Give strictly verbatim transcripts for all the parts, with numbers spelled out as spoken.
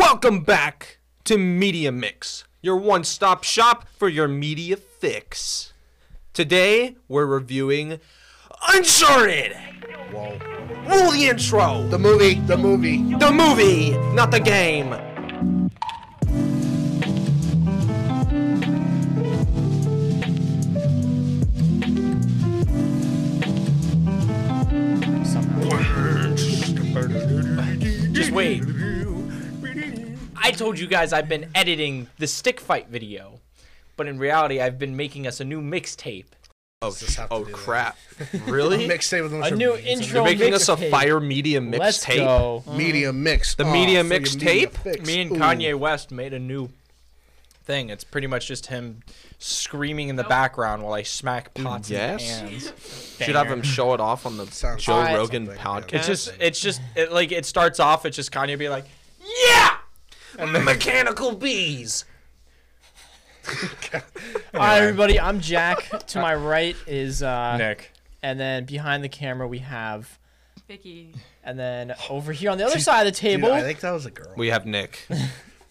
Welcome back to Media Mix, your one-stop shop for your media fix. Today, we're reviewing Uncharted! Whoa. Roll the intro! The movie, the movie. The movie, not the game! Just wait. I told you guys I've been editing the stick fight video, but in reality, I've been making us a new mixtape. Oh, Does this have to oh do that? crap. Really? Mixtape with A new intro You're making us a mixtape. fire media Let's mixtape? go. Media mix. The Oh, media for your mixtape? media fix. Me and Ooh. Kanye West made a new thing. It's pretty much just him screaming in the background while I smack pots yes. and pans. Should have him show it off on the Sounds Joe like Rogan something, podcast. yeah. It's just, it's just, it, like, it starts off, it's just Kanye being like, yeah! And the mechanical bees. Hi everybody, I'm Jack. To my right is uh, Nick. and then behind the camera we have, Vicky. and then over here on the other side of the Dude, table, I think that was a girl. We have Nick. and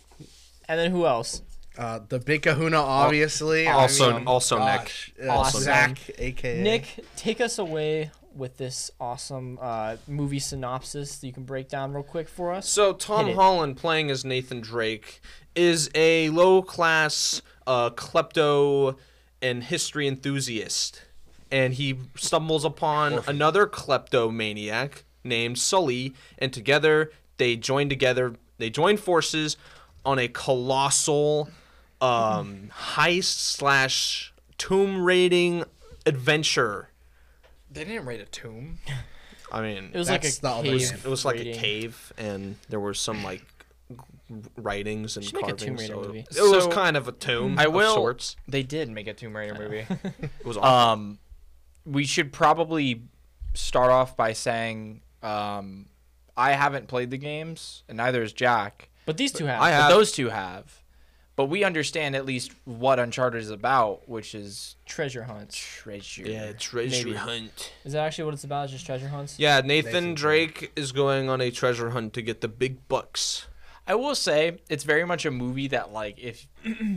then who else? Uh, the Big Kahuna, obviously. also- I mean, also gosh. Nick. Uh, Also Zach, A K A Nick, take us away with this awesome uh, movie synopsis that you can break down real quick for us. So Tom Hit it. Holland, playing as Nathan Drake, is a low-class uh, klepto and history enthusiast, and he stumbles upon Orphan. another kleptomaniac named Sully, and together they join together. They join forces on a colossal um, heist slash tomb raiding adventure. They didn't raid a tomb. I mean, It was That's the like a other cave. game. it was like raiding. a cave, and there were some like g- writings and Should make a carvings. Tomb Raider so movie. It was So, kind of a tomb I of will- sorts. They did make a Tomb Raider movie. It was awesome. Um, we should probably start off by saying um, I haven't played the games, and neither has Jack. But these two have. I But have. those two have. But we understand at least what Uncharted is about, which is treasure hunts. treasure. Yeah, treasure Maybe. hunt. Is that actually what it's about? Just treasure hunts? Yeah, Nathan, Nathan Drake is going on a treasure hunt to get the big bucks. I will say it's very much a movie that, like, if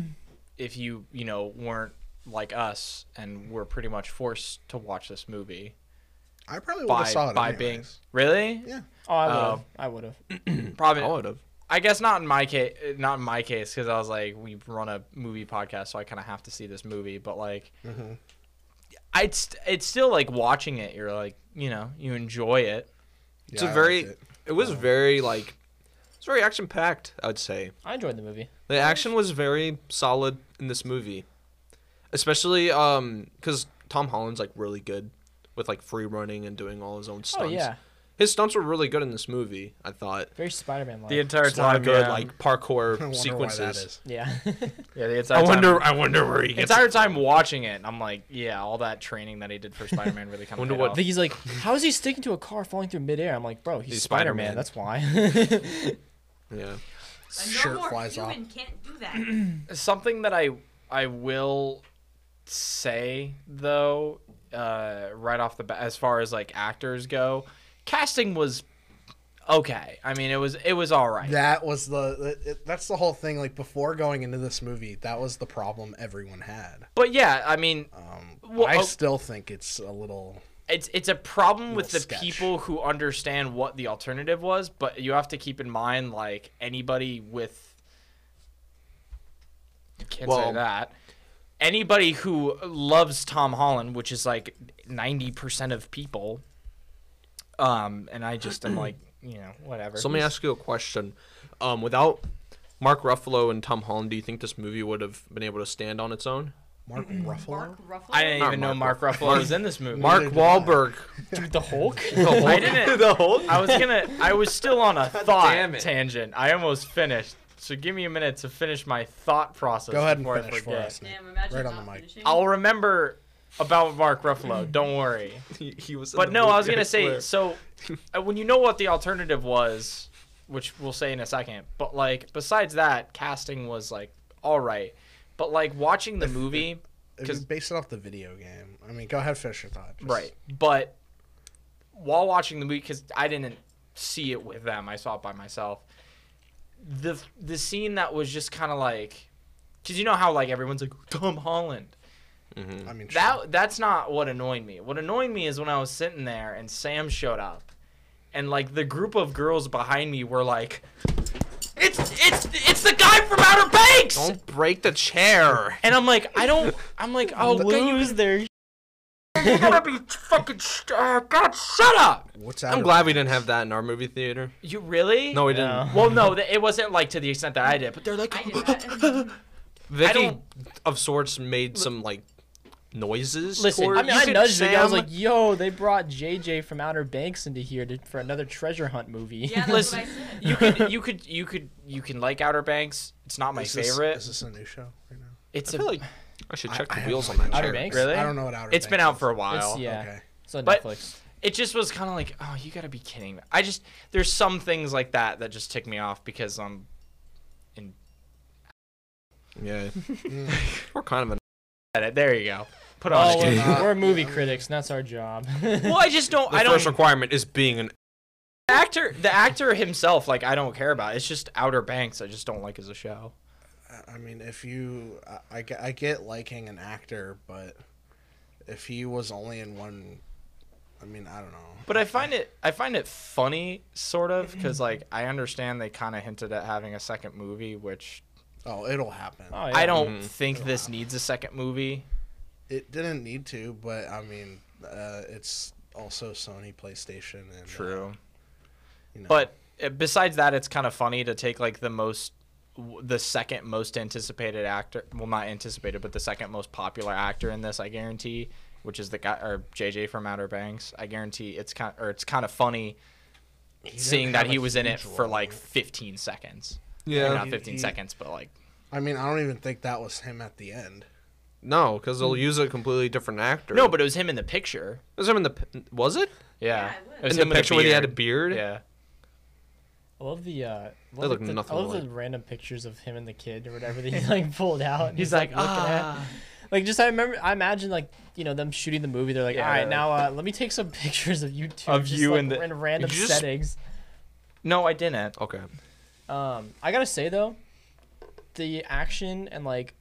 if you you know weren't like us and were pretty much forced to watch this movie I probably would by have saw it by anyways. being really Yeah. Oh, I would have. Oh. I would have. probably I would have. I guess not in my case, not in my case, because I was like, we run a movie podcast, so I kind of have to see this movie. But like, Mhm. I'd st- it's still like watching it. You're like, you know, you enjoy it. It's Yeah, a I very. liked It, it. was Uh, very like. It's very action packed. I would say I enjoyed the movie. the action was very solid in this movie, especially um because Tom Holland's like really good with like free running and doing all his own Oh stunts. yeah, His stunts were really good in this movie. I thought. very Spider-Man like. The entire There's a lot time, of good yeah. like parkour I wonder sequences. why that is. yeah. yeah, the entire I wonder. Time, I wonder where he the gets. entire time watching it, I'm like, yeah, all that training that he did for Spider-Man really kind of. Wonder paid what off. Vicky's like, how is he sticking to a car falling through midair? I'm like, bro, he's, He's Spider-Man. Spider-Man. That's why. Yeah. A Shirt normal flies off. human can't do that. Something that I I will say though, uh, right off the bat, as far as like actors go, casting was okay. I mean, it was it was all right. That was the. It, that's the whole thing. Like before going into this movie, that was the problem everyone had. But yeah, I mean, Um, Well, I oh- still think it's a little. it's it's a problem with the Little sketch. people who understand what the alternative was. But you have to keep in mind, like anybody with, can't Well- say that. Anybody who loves Tom Holland, which is like ninety percent of people, um, and I just am like, you know, whatever. So let me ask you a question. Um, without Mark Ruffalo and Tom Holland, do you think this movie would have been able to stand on its own? Mark Ruffalo. Mark Ruffalo. I didn't Not even know Mark Mark Ruffalo was in this movie. Mark did I. Wahlberg. Dude, the Hulk. I didn't. the Hulk. I was gonna. I was still on a thought damn it. tangent. I almost finished. So give me a minute to finish my thought process. Go ahead and before I finish for forget. us, Nick. Damn, imagine Right on not the mic. finishing. I'll remember about Mark Ruffalo. Don't worry. He, he was. in But the no, I was movie, gonna say. swear. So uh, when you know what the alternative was, which we'll say in a second, but like besides that, casting was like all right. But like watching the movie, If you because base it off the video game, I mean, go ahead, finish your thought. Just- right. But while watching the movie, because I didn't see it with them, I saw it by myself. the the scene that was just kind of like, because you know how like everyone's like Tom Holland. Mm-hmm. I mean, That sure. that's not what annoyed me. What annoyed me is when I was sitting there and Sam showed up, and like the group of girls behind me were like, "It's it's it's the guy from Outer Banks!" Don't break the chair. And I'm like, I don't. I'm like, oh, look at you. Lose their. You gotta be fucking. St- uh, God, shut up. What's I'm Outer glad we Banks? didn't have that in our movie theater. You really? No, we didn't. No. Well, no, th- it wasn't like to the extent that I did, but they're like, I did that. Vicky, don't- of sorts, made some like noises. Listen, toward I mean, You I could- nudged the guy. I was Sam- like, "Yo, they brought J J from Outer Banks into here to, for another treasure hunt movie." Yeah, that's Listen, what I said. you could, you could, you could, you can like Outer Banks. It's not my Is this- favorite. Is this a new show right now? It's I a feel like I should check I- the I wheels have on that no Outer chair. Banks? really. I don't know what Outer It's been Banks out is. for a while. It's, yeah, Okay. it's on But- Netflix. It just was kind of like, oh, you gotta be kidding me. I just there's some things like that that just tick me off because I'm in. Yeah, Mm. we're kind of an. Edit. There you go. Put on. Oh, a- we're, Uh, we're movie critics, and that's our job. well, I just don't. The I don't. first requirement is being an. The actor, the actor himself, like I don't care about. It's just Outer Banks. I just don't like as a show. I mean, if you, I, I, get- I get liking an actor, but if he was only in one, I mean, I don't know. But I find it, I find it funny, sort of, because like I understand they kind of hinted at having a second movie, which Oh, it'll happen. Oh, yeah. I don't Mhm. think It'll this happen. needs a second movie. It didn't need to, but I mean, uh, it's also Sony PlayStation and uh, True. you know, But uh, besides that, it's kind of funny to take like the most, w- the second most anticipated actor. Well, not anticipated, but the second most popular actor in this. I guarantee, which is the guy or J J from Outer Banks. I guarantee it's kind or it's kind of funny he didn't seeing that have he a was in it huge for role. like fifteen seconds. Or Yeah. not He- fifteen he- seconds, but like I mean, I don't even think that was him at the end. No, because they'll use a completely different actor. no, but it was him in the picture. was him in the. p- Was it Yeah, Yeah, it was. It was in him the with picture where he had a beard. beard? Yeah. I love the. Uh, They love look like, the, nothing I love alike. the random pictures of him and the kid or whatever that he like pulled out. And He's, like, looking ah. at. Like just I remember I imagine like you know them shooting the movie. They're like, Yeah, all right, they're now uh, let me take some pictures of you two Of just, you like, and the- in random Did you just- settings. No, I didn't. Okay. Um, I gotta say though, the action and like,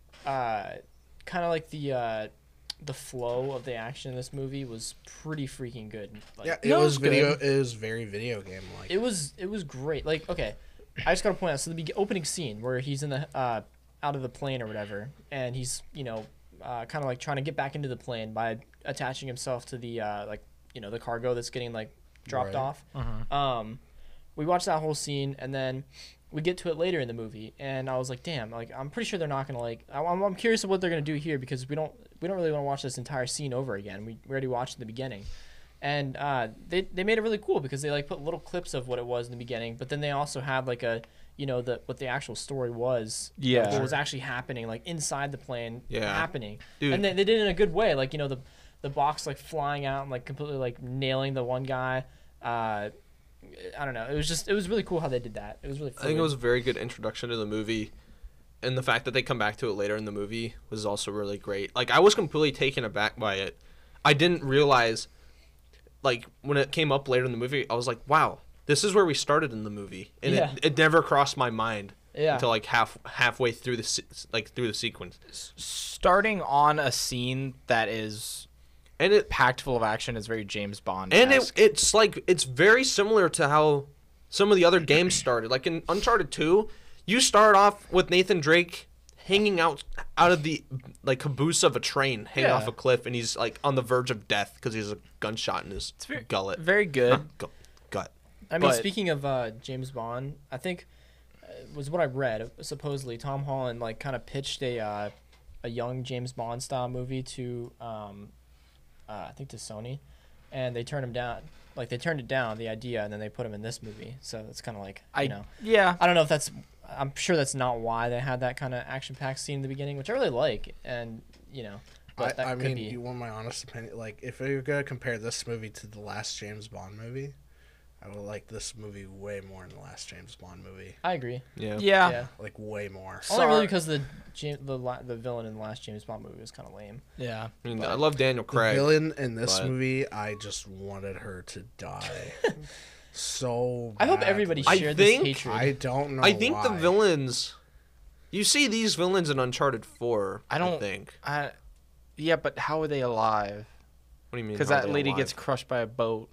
uh, kind of like the uh, the flow of the action in this movie was pretty freaking good. Like, Yeah, it no, was it's good. video. It was very video game like. it was it was great. Like okay, I just gotta point out so the be- opening scene where he's in the uh out of the plane or whatever, and he's you know uh, kind of like trying to get back into the plane by attaching himself to the uh like you know the cargo that's getting like dropped Right. off. Um, we watched that whole scene and then we get to it later in the movie, and I was like, damn, like I'm pretty sure they're not gonna like. I- I'm, I'm curious of what they're gonna do here because we don't we don't really want to watch this entire scene over again. We, we already watched the beginning, and uh, they they made it really cool because they like put little clips of what it was in the beginning, but then they also had like a you know the what the actual story was. Yeah. what was actually happening like inside the plane. Yeah. happening, Dude. and they, they did it in a good way. Like you know the the box like flying out and like completely like nailing the one guy. Uh, I don't know. It was just it was really cool how they did that. It was really. I think it fluid. was a very good introduction to the movie, and the fact that they come back to it later in the movie was also really great. Like I was completely taken aback by it. I didn't realize, like when it came up later in the movie, I was like, "Wow, this is where we started in the movie," and Yeah. it, it never crossed my mind Yeah. until like half halfway through the se- like through the sequence, Starting on a scene that is and it packed full of action is very James Bond. and it it's like it's very similar to how some of the other games started. Like in Uncharted two, you start off with Nathan Drake hanging out out of the like caboose of a train, hanging Yeah. off a cliff, and he's like on the verge of death because he has a gunshot in his very- gullet. very good. Huh? Gu- gut. I mean, But- speaking of uh, James Bond, I think uh, was what I read. Supposedly, Tom Holland like kind of pitched a uh, a young James Bond style movie to um, uh, I think to Sony, and they turned him down. Like they turned it down, the idea, and then they put him in this movie. So it's kind of like I you know, yeah. I don't know if that's. I'm sure that's not why they had that kind of action-packed scene in the beginning, which I really like, and you know, I, but that I could mean, be. you want my honest opinion? Like, if you're gonna compare this movie to the last James Bond movie, I would like this movie way more than the last James Bond movie. I agree. Yeah. Yeah. Yeah. Like, way more. Only really Sorry. because the Ja- the la- the villain in the last James Bond movie was kind of lame. Yeah. I mean, I love Daniel The Craig. villain in this but- movie, I just wanted her to die. so. I hope badly. everybody I shared think- this hatred. I don't know. I think the why. villains. You see these villains in Uncharted four. I don't- think. I, yeah, but how are they alive? What do you mean? Because how are that they lady alive? gets crushed by a boat.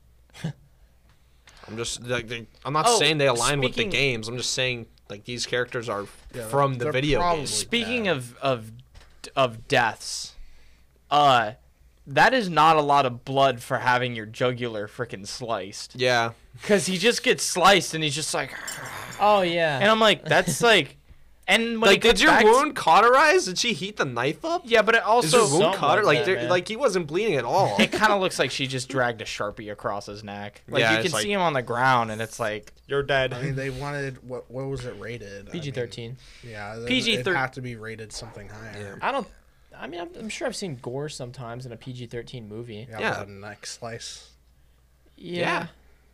I'm just like they, I'm not Oh, saying they align with the speaking- games. I'm just saying like these characters are Yeah, from the they're video probably- games. Speaking bad. of of of deaths, uh, that is not a lot of blood for having your jugular freaking sliced. Yeah. Because he just gets sliced and he's just like, Oh yeah. and I'm like, that's like, and when Like, he did cuts your back- wound cauterize? Did she heat the knife up? Yeah, but it Is also your wound something cauter? like Like, that, there- man. like he wasn't bleeding at all. it kind of looks like she just dragged a Sharpie across his neck. Like Yeah, you it's can like- see him on the ground, and it's like you're dead. I mean, they wanted what? What was it rated? I P G thirteen. mean, yeah, P G It thir- have to be rated something higher. I don't. I mean, I'm, I'm sure I've seen gore sometimes in a P G thirteen movie. Yeah, Yeah. but a neck slice. Yeah.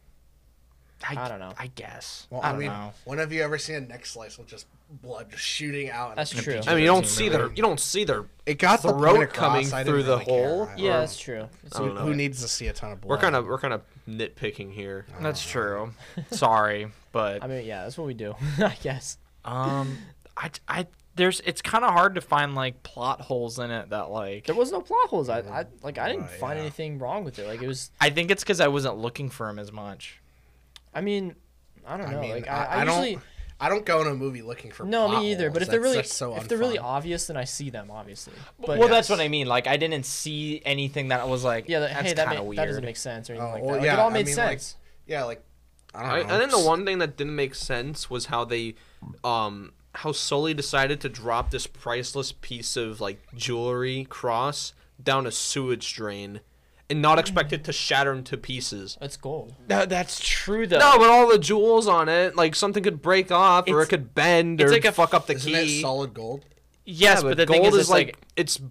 I, I don't know. I guess. Well, I I, don't mean, know. when have you ever seen a neck slice with just blood just shooting out? That's And- true. I mean, you don't thirteen see their you don't see their. It got the Throat point across, coming I didn't through the really care. hole? I- Yeah, Or- that's true. It's I don't Who, know. who needs to see a ton of blood? We're kind of we're kind of nitpicking here. That's true. Sorry, but I mean, yeah, that's what we do. I guess. um, I I there's it's kind of hard to find like plot holes in it that like There was no plot holes. I, I like. I didn't Uh, find yeah. anything wrong with it. Like it was. I think it's because I wasn't looking for him as much. I mean, I don't I know. mean, like I, I, I, I usually. don't. I don't go in a movie looking for. No, plot me either. But holes. if they're That's- really, that's so if they're really unfun. obvious, then I see them obviously. But well, that's yes. what I mean. Like I didn't see anything that was like yeah, that, that's hey, that, kind ma- of weird. that doesn't make sense or anything Oh, like well, that. Like, yeah, it all I made mean, like, sense. Yeah, like I don't I, know. and then the one thing that didn't make sense was how they, um, how Sully decided to drop this priceless piece of like jewelry cross down a sewage drain, and not expect it to shatter into pieces. It's gold. No, that's true though. No, but all the jewels on it, like something could break off or it It's- could bend it's or like a- fuck up the Isn't key. it solid gold? yes, Yeah, but, the gold thing is, it's like, like it's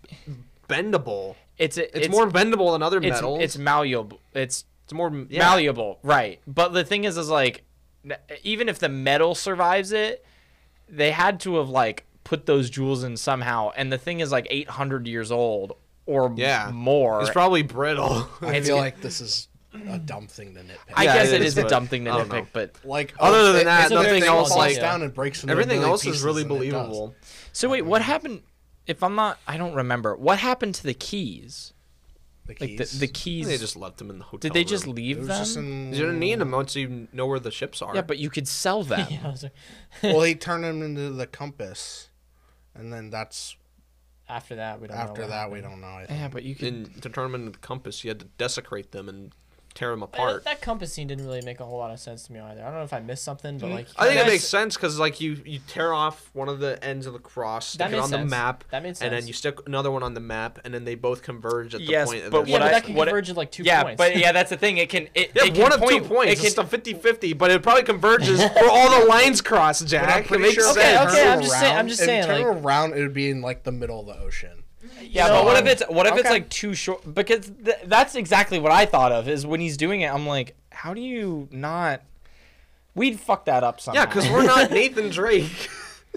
bendable. it's It's, it's, more bendable than other it's metals. it's malleable. It's It's more yeah. malleable, right? But the thing is, is like n- even if the metal survives it, they had to have like put those jewels in somehow. And the thing is like eight hundred years old or Yeah. more. It's probably brittle. I It's- feel like this is a dumb thing to nitpick. I Yeah, guess it it is, is a but dumb thing to I don't nitpick, know. but like Other oh, than it- that, it's a nothing thing else, falls like- down and breaks into a Everything million else is pieces, really and it does. believable. so wait, what happened? If I'm not, I don't remember. What happened to the keys? The Like keys. the, the keys. They just left them in the hotel. did they just room. It leave was them? just in- You don't need them once you know where the ships are. Yeah, but you could sell them. Yeah, I was like- well, he turned him into the compass, and then that's after that, we don't know. after what that we happened. don't know. I think. Yeah, but you could. And to turn them into the compass, you had to desecrate them and tear them Uh, apart. That compass scene didn't really make a whole lot of sense to me either. I don't know if I missed something, but like I think it that's- makes sense because like you you tear off one of the ends of the cross, stick That it made on the sense. map, That made and sense. then you stick another one on the map, and then they both converge at the Yes, point. of but the Yeah, what but I- that can what I- converge at like two yeah, points. but yeah, that's the thing. It can. It, Yeah, it can one of point, two points. It can, It's a fifty-fifty, but it probably converges where all the lines cross, But I'm Jack. It pretty makes sure if Okay, they sense. okay, turn I'm just saying- I'm around- just if saying, Turn like- around, it would be in like the middle of the ocean. Yeah, So, but what if um, it's what if it's okay. like too short? Because th- that's exactly what I thought of. Is when he's doing it, I'm like, how do you not? We'd fuck that up somehow. Yeah, because we're not Nathan Drake.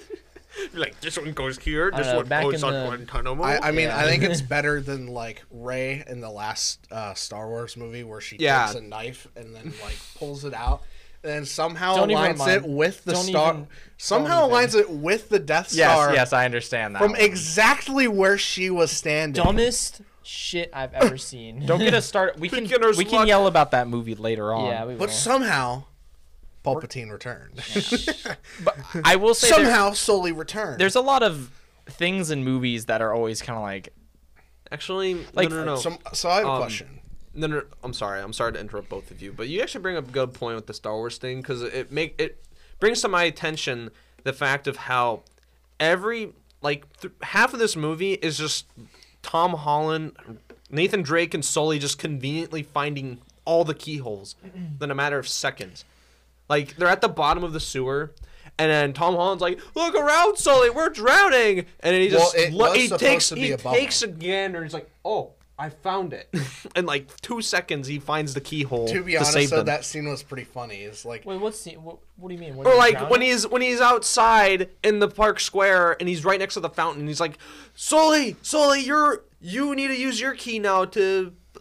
Like this one goes here, I this don't know, one back goes in on the- Guantanamo. I, I mean, Yeah. I think it's better than like Rey in the last uh, Star Wars movie where she Yeah. takes a knife and then like pulls it out and then somehow Don't even aligns it remind- with the don't star. even- somehow don't aligns it with the Death yes, Star yes, I understand that. from one. exactly where she was standing. dumbest shit I've ever seen. Don't get us started. We can Beginner's we can luck. yell about that movie later on. Yeah, we will. But somehow, Palpatine returned. but I will say there- somehow, Sully returned. there's a lot of things in movies that are always kind of like Actually, Like, no, no, no. So, so I have a Um, question. No, no, I'm sorry. I'm sorry to interrupt both of you, but you actually bring up a good point with the Star Wars thing because it make it brings to my attention the fact of how every like th- half of this movie is just Tom Holland, Nathan Drake, and Sully just conveniently finding all the keyholes in a matter of seconds. Like they're at the bottom of the sewer. And then Tom Holland's like, "Look around, Sully, we're drowning." And then he just Well, it lo- was he supposed takes to be he a bubble. takes a gander. And he's like, "Oh, I found it." In like two seconds, he finds the keyhole To be to honest, save though, them. that scene was pretty funny. It's like, Wait, what's the, what, what do you mean? When Or he's like drowning? when he's when he's outside in the park square and he's right next to the fountain. And he's like, "Sully, Sully, you're you need to use your key now to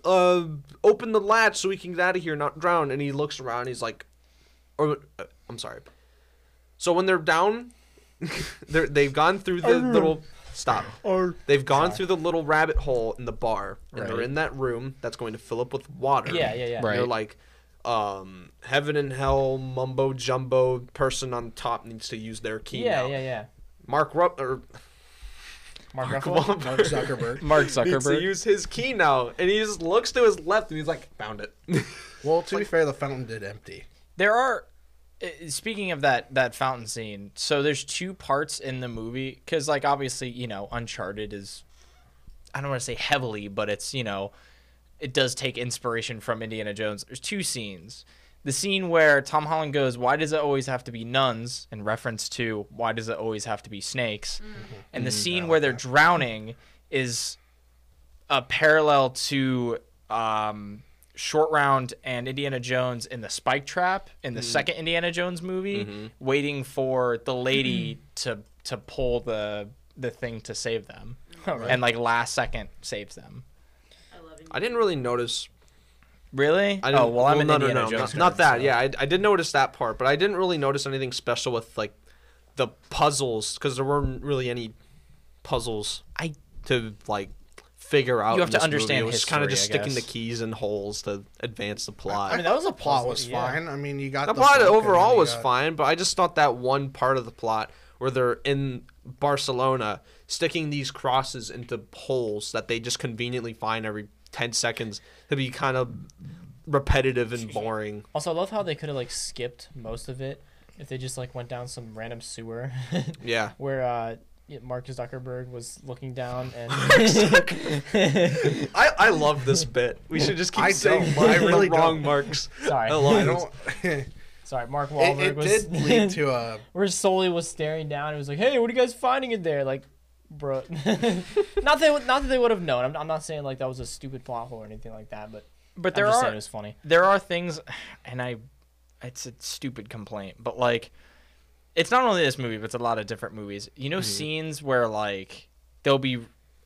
uh, open the latch so we can get out of here, not drown. And he looks around. He's like, or uh, I'm sorry. So when they're down, they're, they've gone through the little stop. They've gone through the little rabbit hole in the bar, and Right. they're in that room that's going to fill up with water. Yeah, yeah, yeah. Right. They're like, um, heaven and hell, mumbo jumbo person on top needs to use their key Yeah, now. yeah, yeah. Mark Rupp or Mark, Mark Ruffalo? Wahlberg Mark Zuckerberg. Mark needs to Zuckerberg. use his key now, and he just looks to his left and he's like, found it. Well, to be fair, the fountain did empty. There are, uh, speaking of that that fountain scene. So there's two parts in the movie because, like, obviously, you know, Uncharted is, I don't want to say heavily, but it's, you know, it does take inspiration from Indiana Jones. There's two scenes. The scene where Tom Holland goes, "Why does it always have to be nuns?" in reference to why does it always have to be snakes? And the scene where they're drowning is a parallel to um, Short Round and Indiana Jones in the Spike Trap in the second Indiana Jones movie, waiting for the lady to to pull the the thing to save them, Alright. and like last second saves them. I love it. I didn't really notice. Really? I didn't, Oh well, I'm an no, Indiana no, no, Jones. not, not nerd, that. so- Yeah, I, I did notice that part, but I didn't really notice anything special with like the puzzles because there weren't really any puzzles I to like figure out. You have in to this understand movie. It was kind of history, just I sticking the guess. keys in holes to advance the plot. I mean, that was a Plot puzzle, was yeah. fine. I mean, you got the the plot book, and overall then you was got- fine, but I just thought that one part of the plot where they're in Barcelona sticking these crosses into holes that they just conveniently find every ten seconds to be kind of repetitive and boring. Also, I love how they could have like skipped most of it if they just like went down some random sewer Yeah. where uh, yeah, Mark Zuckerberg was looking down and I, I love this bit. We should just keep I saying don't. I really the wrong don't. marks. sorry, I love I it. don't. it, sorry, Mark Wahlberg it was did lead to a. where Sully was staring down. He was like, "Hey, what are you guys finding in there?" Like, bro, not that not that they would have known. I'm, I'm not saying like that was a stupid plot hole or anything like that, but But I'm there just are saying it was funny. there are things, and I, it's a stupid complaint, but like, it's not only this movie, but it's a lot of different movies. You know, scenes where like there'll be,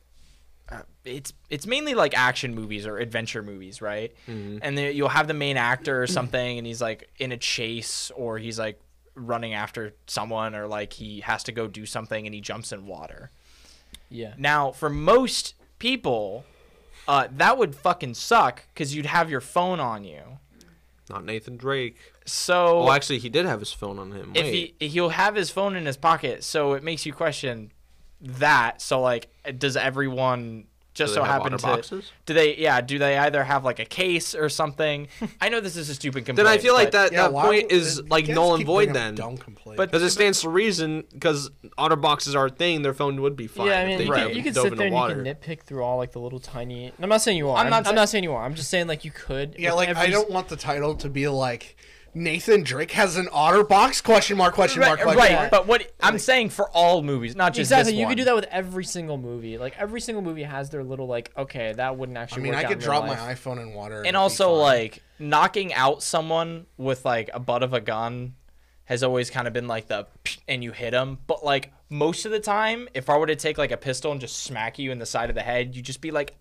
uh, it's it's mainly like action movies or adventure movies, right? And then you'll have the main actor or something, and he's like in a chase, or he's like running after someone, or like he has to go do something, and he jumps in water. Yeah. Now, for most people, uh, that would fucking suck because you'd have your phone on you. Not Nathan Drake. So Oh, actually, he did have his phone on him. if Wait. he he'll have his phone in his pocket, so it makes you question that. So like, does everyone just Do they so have happen water to boxes? do they? Yeah, do they either have like a case or something? I know this is a stupid complaint. Then I feel like but- that, Yeah, that why point would- is you like guys null and keep void bringing up then. Dumb complaint. But- Because it stands to reason, because otter boxes are a thing, their phone would be fine. Yeah, I if mean, they you, Right. can, dove- you can dove sit into there and water. you can nitpick through all like the little tiny. And I'm not saying you are. I'm I'm not not. I'm sa- not saying you are. I'm just saying like you could. yeah, if like I every- don't want the title to be like Nathan Drake has an otter box? Question mark? Question mark? right, Question right. mark. But what I'm saying for all movies, not just Exactly, this you one. could do that with every single movie. Like every single movie has their little like, okay, that wouldn't I actually. mean, work I out could in real drop my life. iPhone in water, And it'd be also fine. like knocking out someone with like a butt of a gun has always kind of been like the and you hit them, but like most of the time if I were to take like a pistol and just smack you in the side of the head, you'd just be like,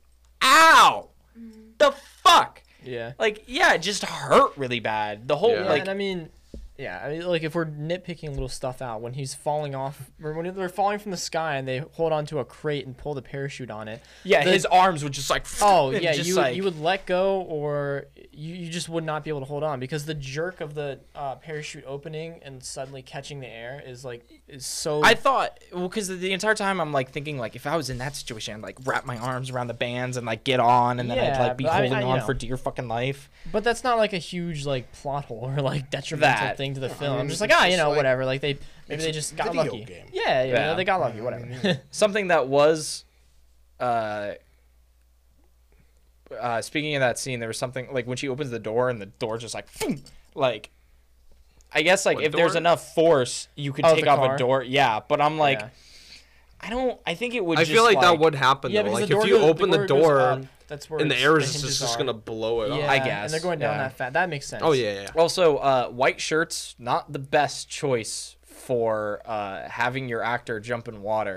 ow, the fuck. Yeah. Like, yeah, it just hurt really bad. The whole Yeah. Yeah, like and I mean, yeah, I mean, like if we're nitpicking little stuff out, when he's falling off, or when they're falling from the sky and they hold onto a crate and pull the parachute on it. yeah, the- his arms would just like Oh and yeah, just you like, you would let go, or you, you just would not be able to hold on because the jerk of the uh, parachute opening and suddenly catching the air is like is so. I thought, well, because the entire time I'm like thinking, like, if I was in that situation, I'd like wrap my arms around the bands and like get on, and then I'd Yeah, like be but I- holding I- you on know. for dear fucking life. But that's not like a huge like plot hole or like detrimental That- thing to the I film. mean, I'm just it's like, ah, you just know, like- whatever. Like they maybe it's they a just got video lucky. game. Yeah, yeah, Yeah. they got lucky. I Whatever. mean, Something that was, uh, uh, speaking of that scene, there was something like when she opens the door and the door just like, like, I guess like What if there's door? enough force, you could Oh, take the off car? a door. Yeah, but I'm like, Yeah. I don't. I think it would. I just, feel like, that like would happen Yeah, though. because Like the door if you goes- open the goes door, up, that's where and the it's- air the is just, hinges just are. gonna blow it Yeah, up. I and guess, they're going down yeah. that fast. That makes sense. Oh yeah, yeah. Also, uh, white shirts not the best choice for uh, having your actor jump in water.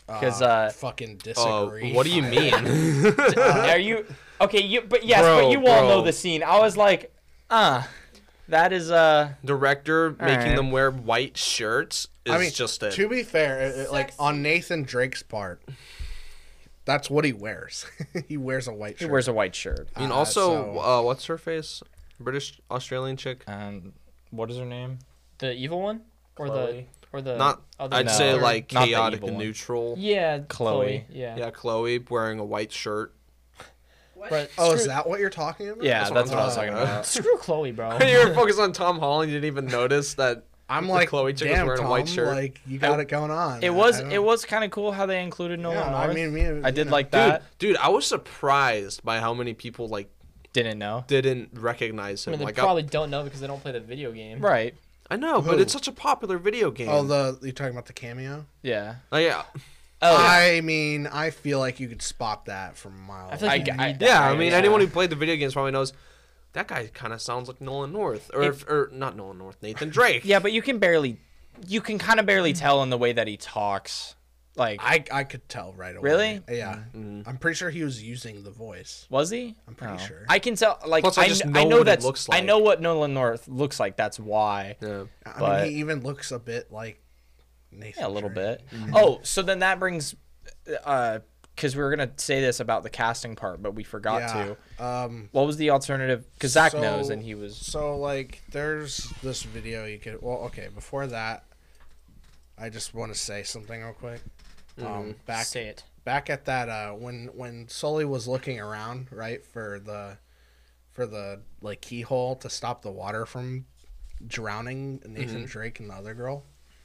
Because uh, fucking Oh, disagree. what do you mean? are you okay? You but yes, Bro, but you all bro. know the scene. I was like, uh, that is uh. Director making right. them wear white shirts is I mean, just a. to be fair, it- it- like Sexy. on Nathan Drake's part, that's what he wears. He wears a white He shirt. wears a white shirt. I mean, Uh, also, so- uh, what's her face? British Australian chick. And what is her name? The evil one, or Chloe. the or the Not. other I'd no. say Third- like not the chaotic evil and one. neutral. yeah, Chloe. Yeah. Yeah, Chloe wearing a white shirt. What? But Oh, screw, is that what you're talking about? Yeah, That's that's, what what, I'm I was talking talking about. about. screw Chloe, bro. you were focused on Tom Holland. You didn't even notice that. I'm the like, Chloe chick was damn, wearing Tom, a white shirt. like you got it going on. It I- was I don't- it was kind of cool how they included Nolan Yeah, North. I mean, me, I did you know. like Dude, that. dude, I was surprised by how many people like Didn't know. didn't recognize I him. mean, they like, I- probably don't know because they don't play the video game. Right. I know, but Who? it's such a popular video game. Oh, the you talking about the cameo? Yeah. Oh, yeah, Oh, I mean, I feel like you could spot that from a mile. I feel like I- you I- need that. yeah. I Right, mean, yeah. anyone who played the video games probably knows that guy kind of sounds like Nolan North, or if, or not Nolan North, Nathan Drake. yeah, but you can barely, you can kind of barely tell in the way that he talks. Like, I I could tell right away. Really? Yeah. Mhm. I'm pretty sure he was using the voice. was he? I'm pretty Oh. sure. I can tell. Like, Plus, I I, just kn- know I know what he that's. looks I like. know what Nolan North looks like. That's why. Yeah. I but- mean, he even looks a bit like Nathan. Yeah, a little Drake. bit. Oh, so then that brings, uh, because we were gonna say this about the casting part, but we forgot Yeah. to. Um. What was the alternative? Because Zach So- knows, and he was. So like, there's this video you could. Well, okay. Before that, I just want to say something real quick. Um, back Say it. back at that uh, when when Sully was looking around, right, for the for the like keyhole to stop the water from drowning Nathan Drake and the other girl.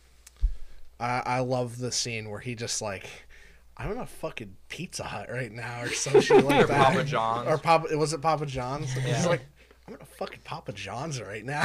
I I love the scene where he just like, I'm in a fucking Pizza Hut right now or some shit like Or that. Papa John's. Or Papa was it Papa John's? He's Yeah. like, I'm in a fucking Papa John's right now.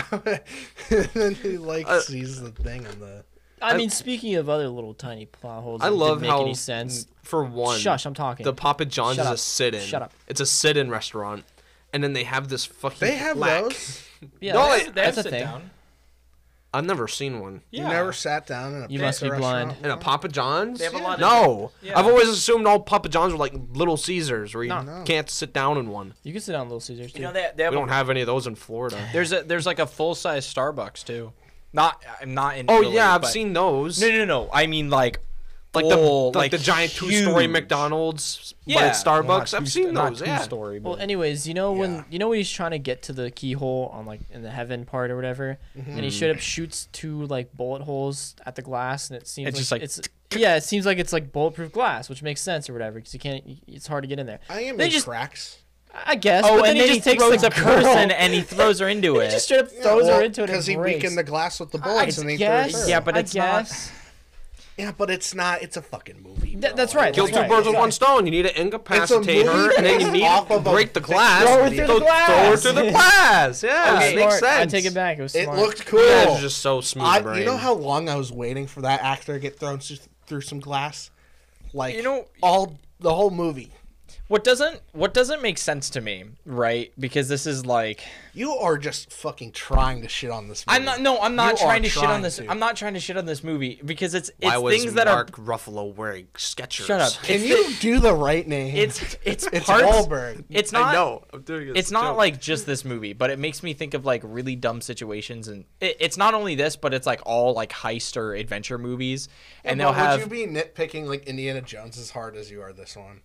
And then he like Uh, sees the thing on the. I, I- mean, speaking of other little tiny plot holes, I that love didn't make how, any sense. for one, Shush, I'm talking. the Papa John's Shut is up. a sit-in. Shut up. It's a sit-in restaurant, and then they have this fucking. They have plaque. those. yeah, No, that's, they- They have that's a sit thing. down. I've never seen one. You never sat down in a You must pizza be blind. restaurant In a Papa John's? They have a lot of No, Yeah. I've always assumed all Papa John's were like Little Caesars, where you No. No. can't sit down in one. You can sit down Little Caesars too. You know they, they have We a, don't have any of those in Florida. there's a there's like a full size Starbucks too. Not I'm not in. Oh Italy, yeah, I've but- seen those. No, no, no. I mean like like full, the like, the giant two-story huge. McDonald's, Yeah, but well, at Starbucks. not I've two- seen not those. Yeah. two-story, but Well, anyways, you know when Yeah. you know when he's trying to get to the keyhole on like in the heaven part or whatever, and he straight up shoots two like bullet holes at the glass, and it seems It's like, just like- it's yeah, it seems like it's like bulletproof glass, which makes sense or whatever because you can't. It's hard to get in there. I am They in just- cracks. I guess. oh, but then and he then he, just takes throws the a person girl- and he throws her into He it. just straight up throws her into it because and he breaks. weakened the glass with the bullets, and he guess, threw her. Yeah, but I it's not- guess. Yeah, but it's not. It's a fucking movie. Th- bro. that's right, Kill that's two right. birds with Yeah. one stone. You need to incapacitate movie her, and then you need off to of a break the big- glass. Throw her through the Throw- glass. Throw her through the glass. Yeah, Okay, it makes smart. sense. I take it back. It was It smart. looked cool. You guys are just so smooth I, brain. you know how long I was waiting for that actor to get thrown s- through some glass? Like You know- all the whole movie. What doesn't what doesn't make sense to me, right? Because this is like You are just fucking trying to shit on this movie. I'm not no, I'm not You trying are to shit on trying this. to. I'm not trying to shit on this movie because it's Why it's was things that Mark Ruffalo wearing Skechers? Shut up. Can It's you do the right name? it's it's it's parts, Wahlberg. It's not I know. I'm doing it. It's not like just this movie, but it makes me think of like really dumb situations, and it, it's not only this, but it's like all like heist or adventure movies, and Yeah, they'll but have Would you be nitpicking like Indiana Jones as hard as you are this one?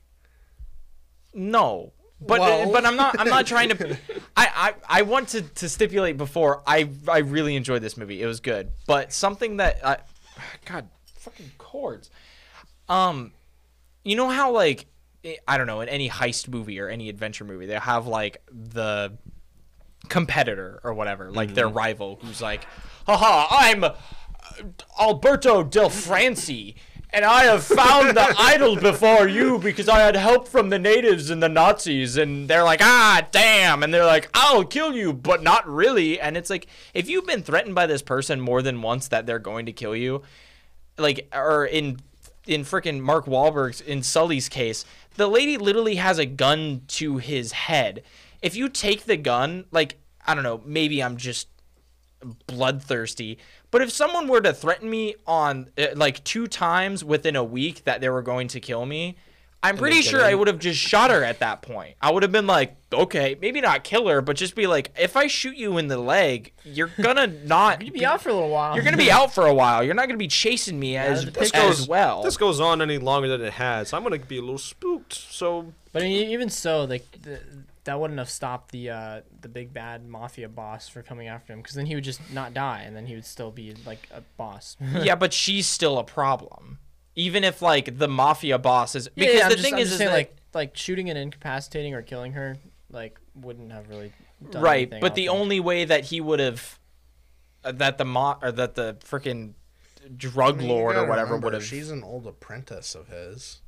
no. But Well- but I'm not I'm not trying to I, I, I want to, to stipulate before I I really enjoyed this movie. It was good. But something that I God fucking chords. Um you know how like I- I don't know, in any heist movie or any adventure movie, they have like the competitor or whatever, like their rival who's like, haha, I'm uh, Alberto Del Franci, and I have found the idol before you because I had help from the natives and the Nazis, and they're like, ah, damn, and they're like, I'll kill you, but not really. And it's like, if you've been threatened by this person more than once that they're going to kill you, like, or in in freaking Mark Wahlberg's, in Sully's case, the lady literally has a gun to his head. If you take the gun, like, I don't know, maybe I'm just bloodthirsty. But if someone were to threaten me on uh, like two times within a week that they were going to kill me, I'm pretty they sure I didn't? would have just shot her at that point. I would have been like, okay, maybe not kill her, but just be like, if I shoot you in the leg, you're gonna not You'd be out for a little while. You're gonna be out for a while. You're not gonna be chasing me as, the as pictures- well. This goes on any longer than it has. I'm gonna be a little spooked. So But I mean, even so, like the, that wouldn't have stopped the uh, the big bad mafia boss for coming after him, because then he would just not die, and then he would still be like a boss. Yeah, but she's still a problem. Even if like the mafia boss is Yeah, because yeah, I'm the just- thing I'm is, just is saying, that, like like shooting and incapacitating or killing her like wouldn't have really done right, anything, I but don't the think. only way that he would have uh, that the mo- or that the freaking drug I mean, you lord or gotta whatever remember, would have She's an old apprentice of his.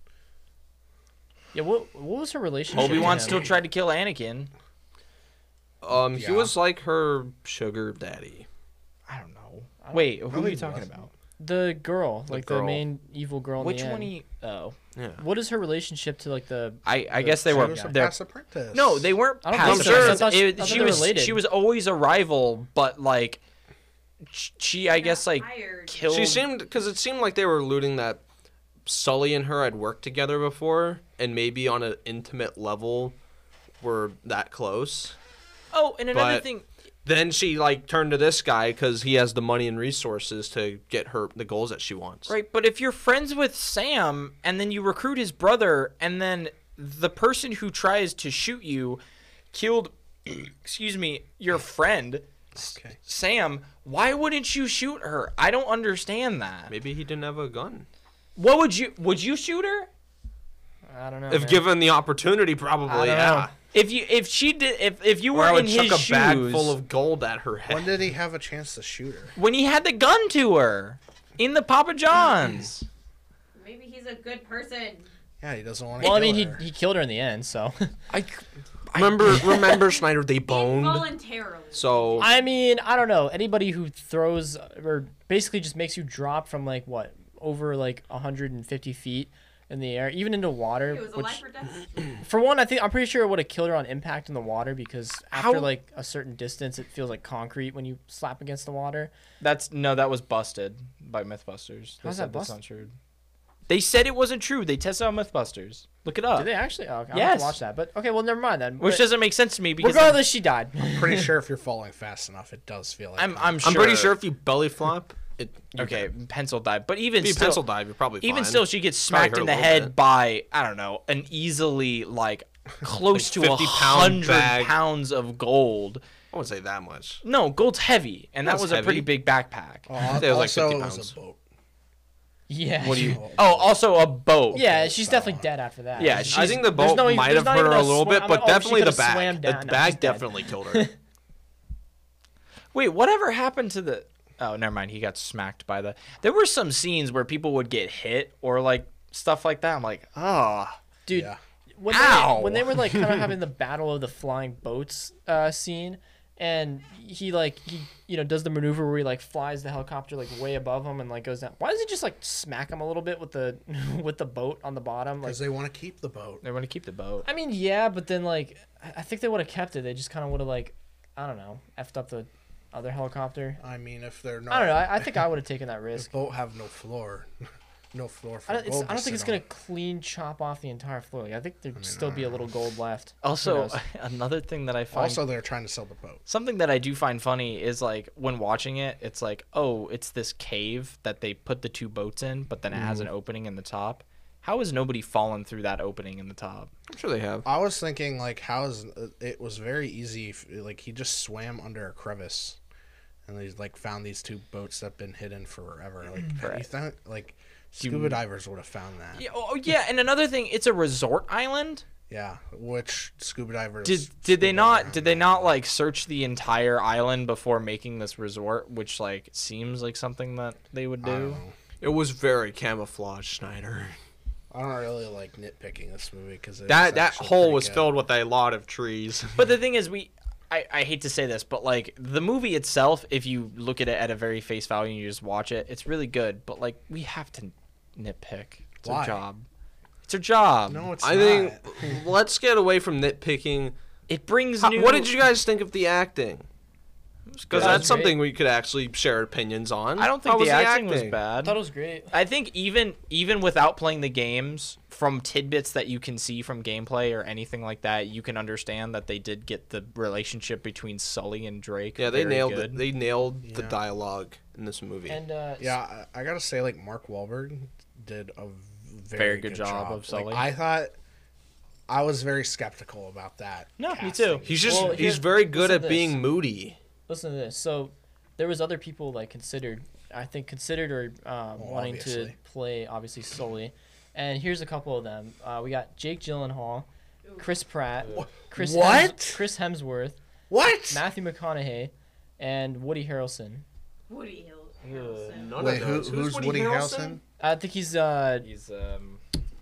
Yeah, what what was her relationship? to Obi-Wan him? still tried to kill Anakin. um, he Yeah. was like her sugar daddy. I don't know. Wait, who No, are he you talking wasn't. about? The girl, like the girl. main evil girl. In Which the one? end. He? Oh, Yeah. What is her relationship to like the? I I The guess they She were. was a they're- past apprentice. No, they weren't. I don't past think so. friends. I thought she- It- I thought she they were was related. she was always a rival, but like sh- she I guess like Hired. killed. She seemed because it seemed like they were alluding that Sully and her had worked together before, and maybe on an intimate level were that close. Oh, and another but- thing. Then she like turned to this guy because he has the money and resources to get her the goals that she wants. Right, but if you're friends with Sam and then you recruit his brother and then the person who tries to shoot you killed excuse me, your friend Okay. Sam, why wouldn't you shoot her? I don't understand that. Maybe he didn't have a gun. What would you would you shoot her? I don't know. If man. given the opportunity, probably. I don't Yeah. know. If you if she did if if you Or were I would in chuck his a shoes bag full of gold at her head. When did he have a chance to shoot her? when he had the gun to her in the Papa John's. Maybe he's a good person. Yeah, he doesn't want to. Well, I mean, he he killed her in the end, so. I Remember, remember, Snyder? They boned. Involuntarily. So I mean, I don't know. Anybody who throws or basically just makes you drop from like what over like one hundred fifty feet in the air, even into water. It was a Which, life or death. for one, I think I'm pretty sure it would have killed her on impact in the water because after How- like a certain distance, it feels like concrete when you slap against the water. That's no, that was busted by MythBusters. They How's said that that's busted? not true. They said it wasn't true. They tested on MythBusters. Look it up. Did they actually? Oh, okay, I'll have Yes. to watch that. But okay, well, never mind then. Which But doesn't make sense to me because regardless, she died. Pretty sure if you're falling fast enough, it does feel like. I'm that. I'm sure. I'm pretty sure if you belly flop, it. you're Okay, dead. pencil dive, but even If you still, pencil dive, you're probably even fine. still, she gets Probably smacked hurt in a the little head bit. by I don't know an easily like close to a fifty pound hundred bag. pounds of gold. I wouldn't say that much. No, gold's heavy, and that That's was a pretty heavy. big backpack. Oh, It was like also, fifty it was pounds. a boat. yeah. What do you? Oh, Oh, also a boat. Yeah, Okay, she's so- definitely dead after that. Yeah, She's- she's- I think the there's boat no even- might there's have not hurt even her a a little swa- bit, I'm but like, oh, she definitely the could've bag. swam The down. No, she's bag dead. definitely killed her. Wait, whatever happened to the? Oh, never mind. He got smacked by the. There were some scenes where people would get hit or like stuff like that. I'm like, oh, dude. Yeah. When Ow! they, when they were like kind of having the battle of the flying boats uh, scene, and he like he you know does the maneuver where he like flies the helicopter like way above him and like goes down. Why does he just like smack him a little bit with the with the boat on the bottom? Like, Because they want to keep the boat. they want to keep the boat. I mean, yeah, but then like I I think they would have kept it. They just kind of would have like I don't know effed up the other helicopter. I mean, if they're not. I don't know. I, I think I would have taken that The risk. boat have no floor. No floor for I don't, it's, gold I don't to think it's sit gonna on. clean chop off the entire floor. Like, I think there'd mean, still I be a don't little gold left. Also, knows? another thing that I find Also, they're trying to sell the boat. something that I do find funny is like when watching it, it's like, oh, it's this cave that they put the two boats in, but then it has an opening in the top. How has nobody fallen through that opening in the top? I'm sure they have. I was thinking, like, how is it was very easy. If, like, he just swam under a crevice, and he's like found these two boats that've been hidden forever. Like, Right. you think like Do you- scuba divers would have found that? Yeah, oh yeah, and another thing, it's a resort island. Yeah, which scuba divers Did did they scuba not around did they that. not like search the entire island before making this resort, which like seems like something that they would I don't do? know. It was very camouflage, Schneider. I don't really like nitpicking this movie because That that hole was filled with a lot of trees. But the thing is, we I, I hate to say this, but like the movie itself, if you look at it at a very face value and you just watch it, it's really good. But like we have to nitpick. It's Why? our job. It's our job. No, it's I not. think let's get away from nitpicking. It brings How- new. what did you guys think of the acting? Because That that's was something we could actually share opinions on. I don't How think was the acting was I bad. thought it was great. I think even even without playing the games, from tidbits that you can see from gameplay or anything like that, you can understand that they did get the relationship between Sully and Drake. Yeah, they very nailed good. it. They nailed the Yeah. dialogue in this movie. And uh, Yeah, I, I gotta say, like Mark Wahlberg did a very, Very good good job job of Sully. Like, I thought, I was very skeptical about that. No, me casting. too. he's just Well, he's here- very good listen at to being this. moody. listen to this. So there was other people like considered, I think considered or um, Well, wanting to obviously. play obviously Sully, and here's a couple of them. Uh, we got Jake Gyllenhaal, Chris Pratt, Chris What? Hems- Chris Hemsworth, What? Matthew McConaughey, and Woody Harrelson. Woody Hill. Harrelson. None Wait, of who, those. who's Woody Harrelson? I think he's uh, He's um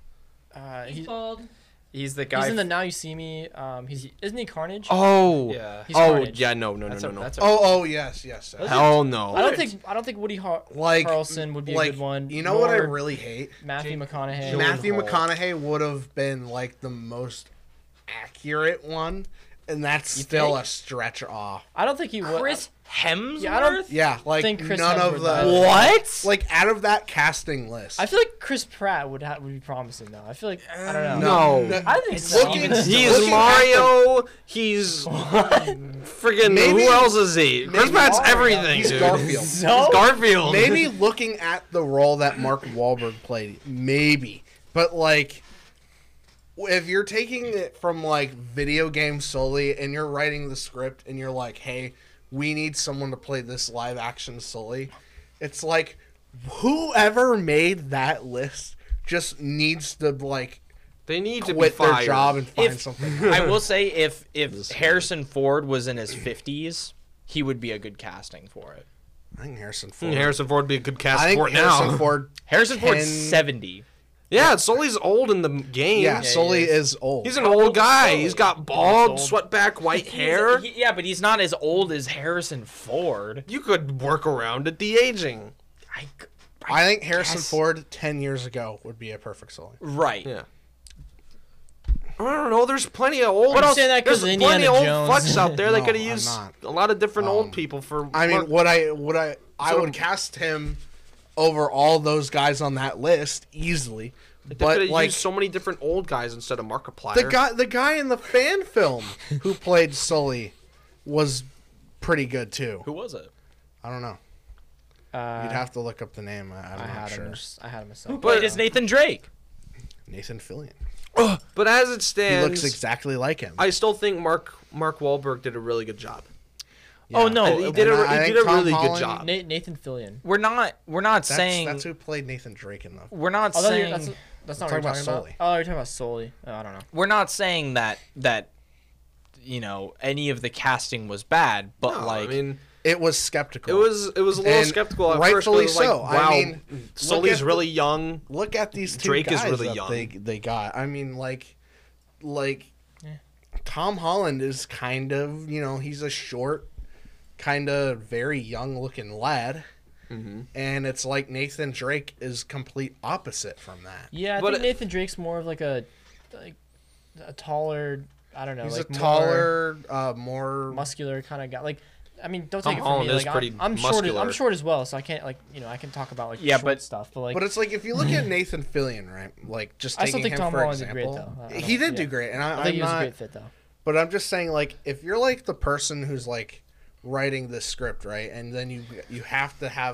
uh He's he's, bald. he's the guy. he's in the Now You See Me. Um, he's isn't he Carnage? Oh. yeah. He's Oh Carnage. yeah, no, no, no, That's no, a, no. that's a, Oh, oh, yes, yes. yes. Hell no. I don't think I don't think Woody Har- Like, Harrelson would be like, a good one. You know what I nor really hate? Matthew McConaughey. Matthew Gyllenhaal. McConaughey would have been like the most accurate one, and that's You still think? a stretch off. I don't think he would. Chris Hemsworth. Yeah, I don't Yeah, like think Chris none of Hemsworth the either. What? like out of that casting list. I feel like Chris Pratt would ha- would be promising though. I feel like I don't know. No. I think so. Looking- He's looking at Mario. He's friggin' Maybe- who else is he? Chris maybe Pratt's Mario. everything, He's dude. Garfield. So? He's Garfield. Maybe looking at the role that Mark Wahlberg played, maybe. But like, if you're taking it from like video games solely, and you're writing the script, and you're like, "Hey, we need someone to play this live action Sully," it's like whoever made that list just needs to like They need to be quit their fired. job and find If- something. I will say if if Harrison Ford was in his fifties, he would be a good casting for it. I think Harrison Hmm, Ford. Harrison Ford would be a good cast I think for it Harrison now. Ford. Harrison Ford's Can- seventy. Yeah, Sully's old in the game. Yeah, he Sully is. is old. He's an old guy. Sully? He's got bald, old. swept back, white He's- hair. he- yeah, but he's not as old as Harrison Ford. You could work around at the aging. I, I think Harrison guess- Ford ten years ago would be a perfect Sully. right. Yeah. I don't know. There's plenty of old. What else- saying that 'cause There's of plenty Indiana of Jones. old fucks out there that No, could I'm have used not. a lot of different Um, old people for. I mean, Mark- would I would I I So- would cast him over all those guys on that list easily. they could But have like used so many different old guys instead of Markiplier. the guy the guy in the fan film who played Sully was pretty good too. Who was it? I don't know. Uh, You'd have to look up the name. I, I'm I not had sure. him. I had him myself. But it's Nathan Drake. Nathan Fillion. But as it He stands, looks exactly like him. I still think Mark Mark Wahlberg did a really good job. Oh no, And he did And a, I he think did a Tom really good Holland- job. Na- Nathan Fillion. we're not we're not that's, saying that's who played Nathan Drake in the. we're not Oh, that's, saying that's, that's not We're what you're talking talking about about. Sully. Oh, you're talking about Sully. Oh, I don't know. we're not saying that that you know any of the casting was bad, but No, like I mean, It was skeptical. it was it was a little And skeptical at first. but rightfully it was like, so. wow, I mean, look Sully's at really young. Look at these two Drake is guys really that young. they they got. I mean, like, like Yeah. Tom Holland is kind of, you know, he's a short, kind of very young looking lad, Mm-hmm. and it's like Nathan Drake is complete opposite from that. Yeah, I But think it- Nathan Drake's more of like a like a taller. I don't know. He's like a more taller, uh, more. muscular kind of guy. Like, I mean, don't Tom take it Holland from me. is Like, pretty I'm, I'm short. As, I'm muscular. short as well, so I can't like you know I can talk about like Yeah, short but- stuff. But like, But it's like if you look at Nathan Fillion, right? Like just I still taking think him Tom for Holland did great, example, though. I- I he don't- did do yeah. great, and I, I think I'm he was not. a great fit though. But I'm just saying, like, if you're like the person who's like writing this script, right, and then you you have to have,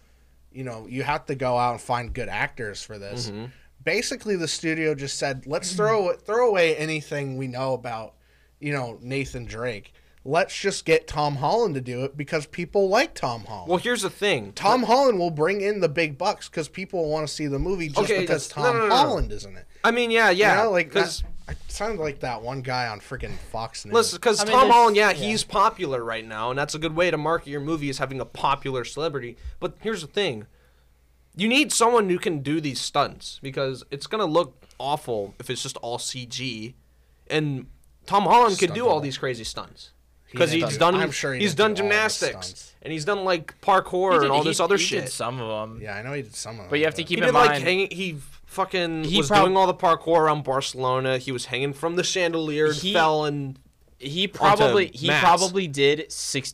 you know, you have to go out and find good actors for this. Mm-hmm. Basically, the studio just said, let's throw throw away anything we know about, you know, Nathan Drake. Let's just get Tom Holland to do it because people like Tom Holland. Well, here's the thing. Tom Holland will bring in the big bucks because people want to see the movie just Okay, because no, Tom no, no, no. Holland is in it. I mean, yeah, yeah. You know, like because that, I sound like that one guy on freaking Fox News. listen, because I mean, Tom there's- Holland, yeah, yeah. he's popular right now, and that's a good way to market your movie is having a popular celebrity. But here's the thing: you need someone who can do these stunts because it's gonna look awful if it's just all C G. And Tom Holland could Stunt do all double. these crazy stunts because didn't he's do- done. I'm sure he he's didn't done do all the gymnastics stunts. and he's done like parkour He did- and all he- this other he shit. did some of them. Yeah, I know he did some of them. But you have to keep He in did like mind. hang, he fucking He was prob- doing all the parkour around Barcelona. He was hanging from the chandelier, and He- fell and he probably he mats. probably did six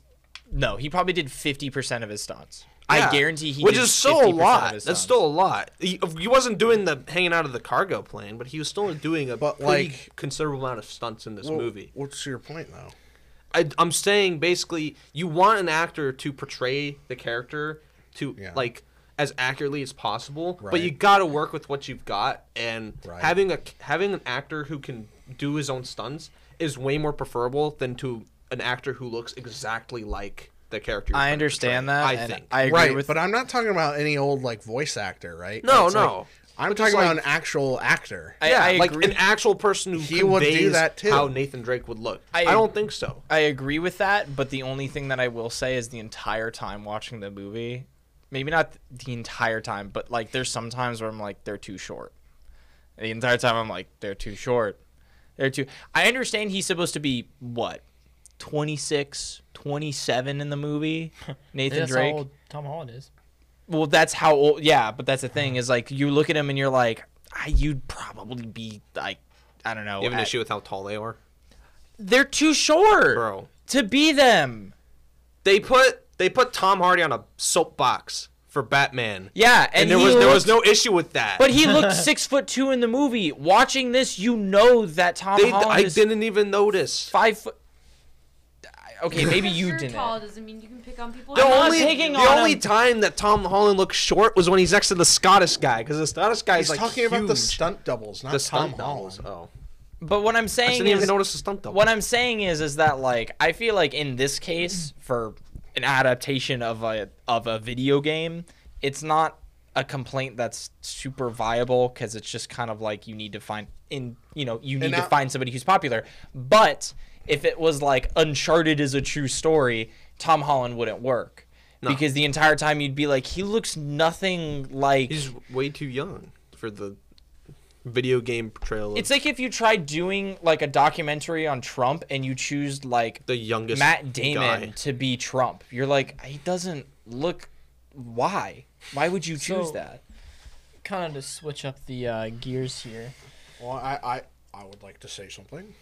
no, he probably did fifty percent of his stunts. Yeah, I guarantee he which did is still a fifty percent lot. of his That's stunts. still a lot. He, he wasn't doing the hanging out of the cargo plane, but he was still doing a But, pretty like- considerable amount of stunts in this Well, movie. What's your point though? I, I'm saying basically, you want an actor to portray the character to Yeah. like as accurately as possible, but Right. you got to work with what you've got. And Right. having a having an actor who can do his own stunts is way more preferable than to an actor who looks exactly like the character. you're I trying to understand portray, that. I and think. I agree Right, with. but I'm not talking about any old like voice actor, right? No, It's like- no. I'm But talking just, about like- an actual actor. I, yeah, I like agree. an actual person who He would do conveys that, too. how Nathan Drake would look. I, I- don't think so. I agree with that, but the only thing that I will say is the entire time watching the movie, maybe not the entire time, but like there's some times where I'm like they're too short. The entire time I'm like they're too short. They're too I understand he's supposed to be what? twenty-six, twenty-seven in the movie. Nathan That's Drake. how old Tom Holland is. Well, that's how old. Yeah, but that's the thing is like you look at him and you're like, ah, you'd probably be like, I don't know. You have an at- issue with how tall they are, They're too short, bro. to be them. They put they put Tom Hardy on a soapbox for Batman, Yeah, and, and, there he was there was looked- no issue with that. But he looked six foot two in the movie. Watching this, you know that Tom they, Holland I is didn't even notice. five foot. Okay, maybe Because you you're didn't. tall doesn't mean you can pick on people. The I'm not only picking the on only him. time that Tom Holland looked short was when he's next to the Scottish guy, because the Scottish guy He's is like talking about the huge. stunt doubles, not the Tom stunt doubles. Holland. Oh, But what I'm I saying didn't even is, notice the stunt double. what I'm saying is, is that like I feel like in this case for an adaptation of a of a video game, it's not a complaint that's super viable because it's just kind of like you need to find in you know you need now- to find somebody who's popular. But if it was like Uncharted is a true story, Tom Holland wouldn't work. No. Because the entire time you'd be like, he looks nothing like. He's way too young for the video game portrayal. Of It's like if you tried doing like a documentary on Trump and you choose like the youngest Matt Damon guy. to be Trump. You're like, he doesn't look. Why? Why would you choose So- that? Kind of to switch up the uh, gears here. Well, I, I, I would like to say something.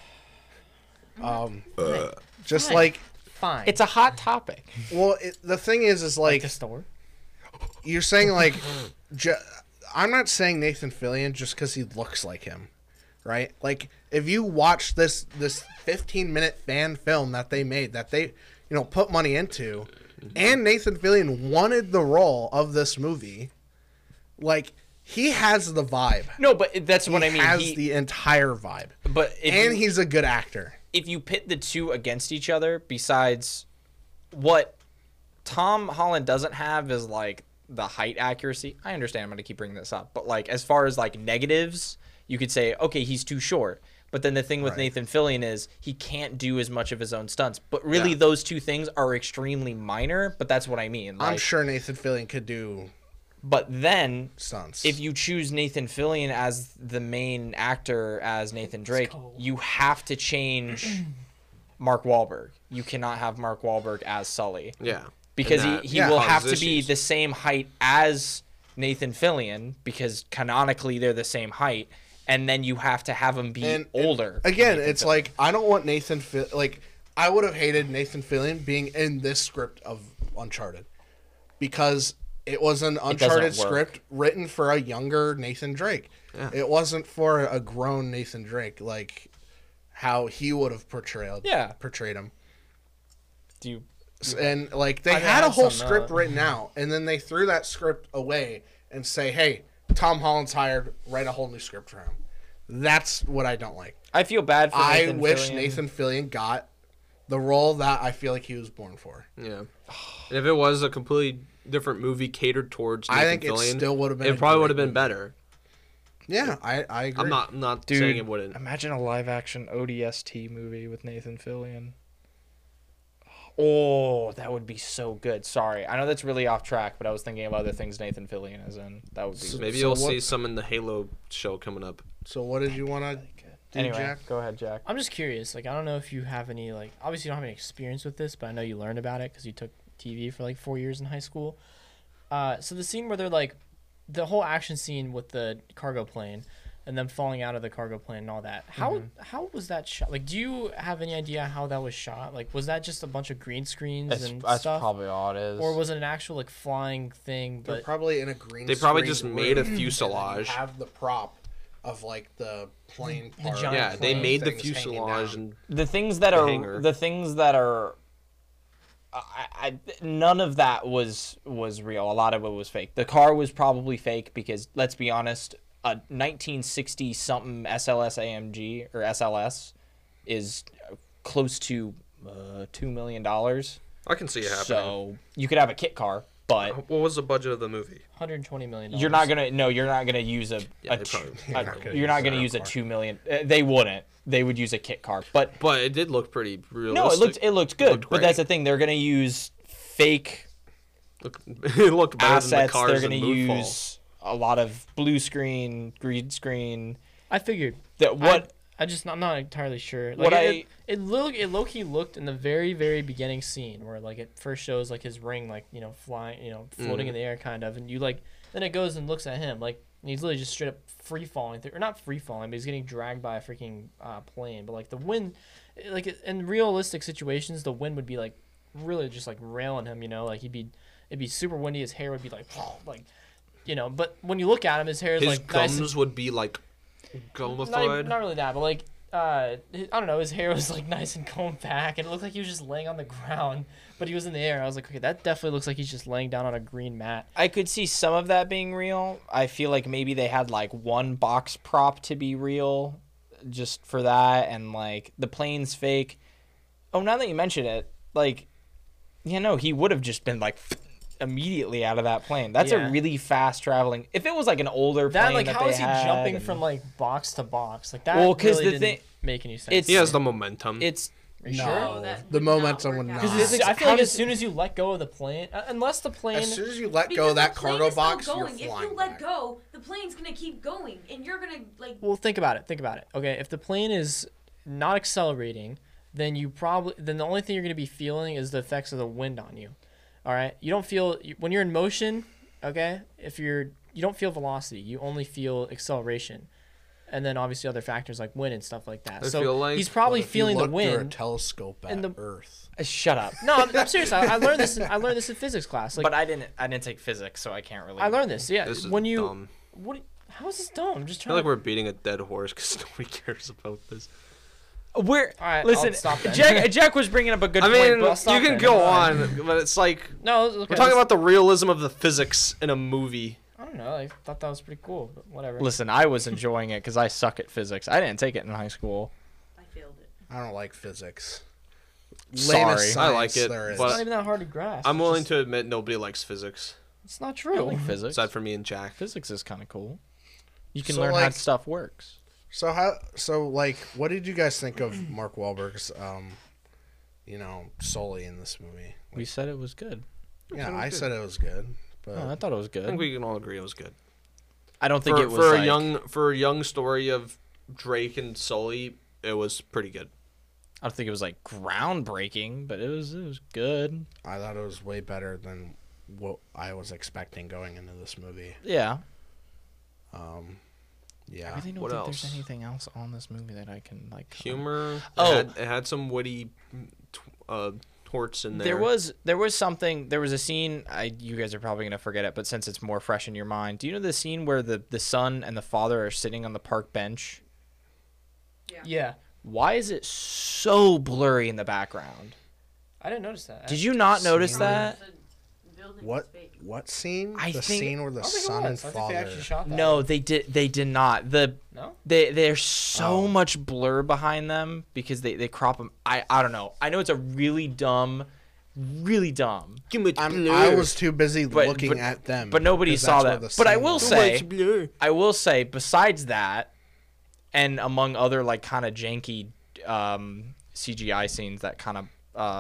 Um, Hey, just fine. like, Fine. It's a hot topic. well, it, the thing is, is like like the store. you're saying, like, ju- I'm not saying Nathan Fillion just because he looks like him, right? Like, if you watch this this fifteen minute fan film that they made, that they, you know, put money into, and Nathan Fillion wanted the role of this movie, like, he has the vibe. No, but that's what he I mean. has He- the entire vibe, but if and you, he's a good actor. if you pit the two against each other, besides what Tom Holland doesn't have is like the height accuracy. I understand. I'm going to keep bringing this up, but like as far as like negatives, you could say, okay, he's too short. But then the thing with Right. Nathan Fillion is he can't do as much of his own stunts. But really, Yeah. those two things are extremely minor. But that's what I mean. Like, I'm sure Nathan Fillion could do But then stunts. if you choose Nathan Fillion as the main actor as Nathan Drake, you have to change Mark Wahlberg. You cannot have Mark Wahlberg as Sully yeah, because And he, that he yeah, will causes have to be issues. the same height as Nathan Fillion because canonically they're the same height, and then you have to have him be And- older. than Again, Nathan it's Fillion. like I don't want Nathan Fi- like I would have hated Nathan Fillion being in this script of Uncharted because it was an Uncharted work. script written for a younger Nathan Drake. Yeah. It wasn't for a grown Nathan Drake like how he would have portrayed Yeah. portrayed him. do you S- And like they I had a have whole some, script uh, written out, and then they threw that script away and say, "Hey, Tom Holland's hired. Write a whole new script for him." That's what I don't like. I feel bad for I Nathan wish Fillion. Nathan Fillion got the role that I feel like he was born for. yeah. And if it was a completely different movie catered towards Nathan I think it Fillion, still would have been. it a probably great would have been movie. better. Yeah, I, I agree. I'm not I'm not Dude, saying it wouldn't. Imagine a live action O D S T movie with Nathan Fillion. Oh, that would be so good. Sorry. I know that's really off track, but I was thinking of other things Nathan Fillion is in. That would be So- Maybe you'll what- see some in the Halo show coming up. So what did you want to do, Anyway, Jack? go ahead, Jack. I'm just curious. Like, I don't know if you have any, like, obviously you don't have any experience with this, but I know you learned about it because you took T V for like four years in high school. Uh, so the scene where they're like, the whole action scene with the cargo plane, and them falling out of the cargo plane and all that. How Mm-hmm. how was that shot? Like, do you have any idea how that was shot? Like, was that just a bunch of green screens That's, and that's stuff, probably all it is. or was it an actual like flying thing? They're But probably in a green. They probably screen just made a room, and then you fuselage. have the prop of like the plane The part. giant Yeah, they plane made the things hanging fuselage down. and the things that the are hangar. the things that are I, I none of that was was real. A lot of it was fake. The car was probably fake because let's be honest, a nineteen sixty something S L S A M G or S L S is close to uh, two million dollars. I can see it happening. So you could have a kit car, but What was the budget of the movie? one hundred twenty million dollars. you're not gonna no, you're not gonna use a, Yeah, a they two- probably- a- You're not gonna you're not use gonna that use a car. two million. Uh, they wouldn't. They would use a kit car, but But it did look pretty realistic. no, it looked it looked good. looked but that's the great. thing. They're gonna use fake Look, it looked better than the assets. cars They're in going to Moonfall. use a lot of blue screen, green screen. I figured. That what I, I just I'm not entirely sure. Like, What it, I- it, it look it low key looked in the very very beginning scene where like it first shows like his ring like you know flying you know floating Mm. in the air kind of, and you like then it goes and looks at him like and he's literally just straight up free falling through, or not free falling, but he's getting dragged by a freaking uh, plane. But like the wind, like in realistic situations, the wind would be like really just like railing him. You know, like he'd be it'd be super windy. His hair would be like like. You know, but when you look at him, his hair is His like nice and- gums would be like not, even- gummified. not really that, but like uh, his- I don't know, his hair was like nice and combed back, and it looked like he was just laying on the ground, but he was in the air. I was like, okay, that definitely looks like he's just laying down on a green mat. I could see some of that being real. I feel like maybe they had like one box prop to be real, just for that, and like the plane's fake. Oh, now that you mention it, like, you know, he would have just been like immediately out of that plane. That's Yeah. a really fast traveling. If it was like an older That plane like, that how they is he had jumping and- from like box to box? Like that Well, 'cause really the didn't thing- make any sense. it's- He has the momentum. It's Are you No, sure? No, that the would not momentum work would out. not. Because Physics- I feel how like as does- soon as you let go of the plane, uh, unless the plane, As soon as you let Because go the of that plane cargo is still box, you're going. If flying you let back. go, the plane's gonna keep going, and you're gonna like. well, think about it. Think about it. Okay, if the plane is not accelerating, then you probably then the only thing you're going to be feeling is the effects of the wind on you. All right, you don't feel when you're in motion. Okay, if you're you don't feel velocity, you only feel acceleration, and then obviously other factors like wind and stuff like that. I so feel like- he's probably But if you feeling the look through a wind. telescope at and the- Earth. uh, shut up. No, I'm, I'm serious. I, I learned this. In, I learned this in physics class. Like but I didn't. I didn't take physics, so I can't really. I learned this. Yeah, This is when you dumb. what? How is this dumb? I'm just I trying. feel like to, we're beating a dead horse because nobody cares about this. We're All right, I'll listen. stop then. Jack, Jack was bringing up a good I point. mean, but- I'll stop you can there, go never on, but it's like no, okay, we're talking let's- about the realism of the physics in a movie. I don't know. I thought that was pretty cool, but whatever. Listen, I was enjoying it because I suck at physics. I didn't take it in high school. I failed it. I don't like physics. Sorry. Lamest I like science it, there is. It's but- not even that hard to grasp. I'm It's willing just- to admit nobody likes physics, It's not I true. like physics. aside from me and Jack. Physics is kind of cool. You can So, learn how like- stuff works. So how? So like, what did you guys think of Mark Wahlberg's, um, you know, Sully in this movie? We said it was good. Yeah, it was I good. said it was good, but Oh, I thought it was I good. think we can all agree it was good. I don't think For, it was for like, a young for a young story of Drake and Sully, it was pretty good. I don't think it was like groundbreaking, but it was it was good. I thought it was way better than what I was expecting going into this movie. Yeah. Um, I yeah. really don't What think else? there's anything else on this movie that I can like. Humor. Oh. it had, it had some witty tw- uh, torts in there. There was there was something there was a scene I you guys are probably gonna forget it, but since it's more fresh in your mind, do you know the scene where the the son and the father are sitting on the park bench? Yeah, Why is it so blurry in the background? I didn't notice that. Did you not notice Scene. that? The building What? was fake. What scene? I the think- scene where the I don't think it son and was. I think father. they actually shot that. No, they did they did not. The No? they there's so Oh. much blur behind them because they they crop them. I I don't know. I know it's a really dumb, really dumb. I'm, I was too busy But- looking but- at them. but nobody 'cause saw that's where that. the But I scene will was. say- I will say, besides that, and among other like kind of janky um, C G I scenes that kind of uh,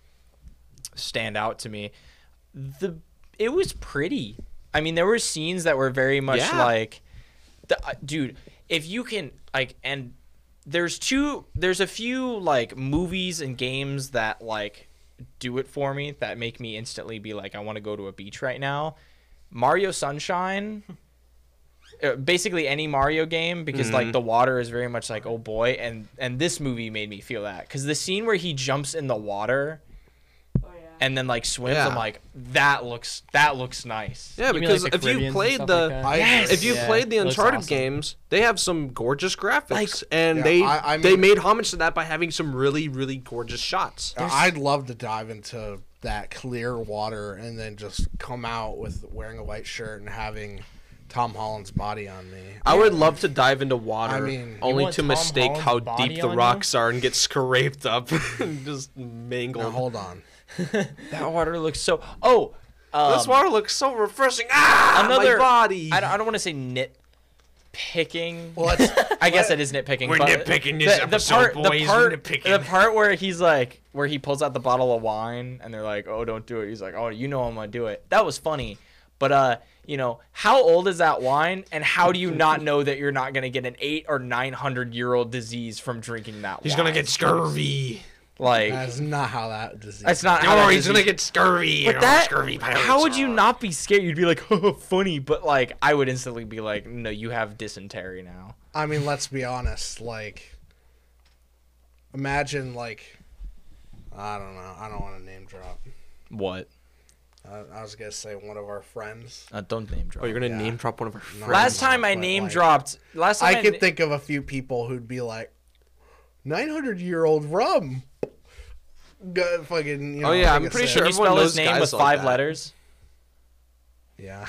stand out to me, the it was pretty. I mean, there were scenes that were very much Yeah. like, the, uh, dude, if you can like, and there's two, there's a few like movies and games that like do it for me that make me instantly be like, I want to go to a beach right now. Mario Sunshine uh, basically any Mario game because like Mhm. the water is very much like oh boy, and and this movie made me feel that because the scene where he jumps in the water Oh yeah. and then like swims, Yeah. I'm like that looks that looks nice. Yeah, You mean, because like, the if you Caribbeans and played stuff the like that? I- Yes! if you Yeah, played the it looks Uncharted awesome. games, they have some gorgeous graphics, Like- and Yeah, they I- I they mean- made homage to that by having some really really gorgeous shots. I'd love to dive into that clear water and then just come out with wearing a white shirt and having Tom Holland's body on me. I would love to dive into water, I mean- only want to Tom mistake Holland's how body deep the on you? rocks are and get scraped up and just mangled. Now hold on. That water looks so. Oh, um, this water looks so refreshing. Ah, another my body. I don't, I don't want to say nitpicking. Well, let's, I guess it is nitpicking. We're but nitpicking this the, episode, the part, boys, The we're part, nitpicking. the part where he's like, where he pulls out the bottle of wine, and they're like, "Oh, don't do it." He's like, "Oh, you know I'm gonna do it." That was funny, but uh, you know, how old is that wine, and how do you not know that you're not gonna get an eight or nine hundred year old disease from drinking that? He's wine? gonna get scurvy. like. that's not how that disease. That's not No, how that he's gonna disease- get scurvy. But Oh, that, scurvy pirates. how would you Oh. not be scared? You'd be like, oh, funny, but like, I would instantly be like, no, you have dysentery now. I mean, let's be honest. Like, imagine like, I don't know. I don't want to name drop. What? I, I was gonna say one of our friends. Uh, don't name drop. Oh, you're gonna Yeah. name drop one of our No. friends. Last time I But, name like, dropped, last time I I, could na- think of a few people who'd be like, nine hundred year old rum. Go- fucking, you know, Oh, yeah, I'm take a pretty sip. sure Can you everyone spell his knows name guys with like five that. letters? Yeah.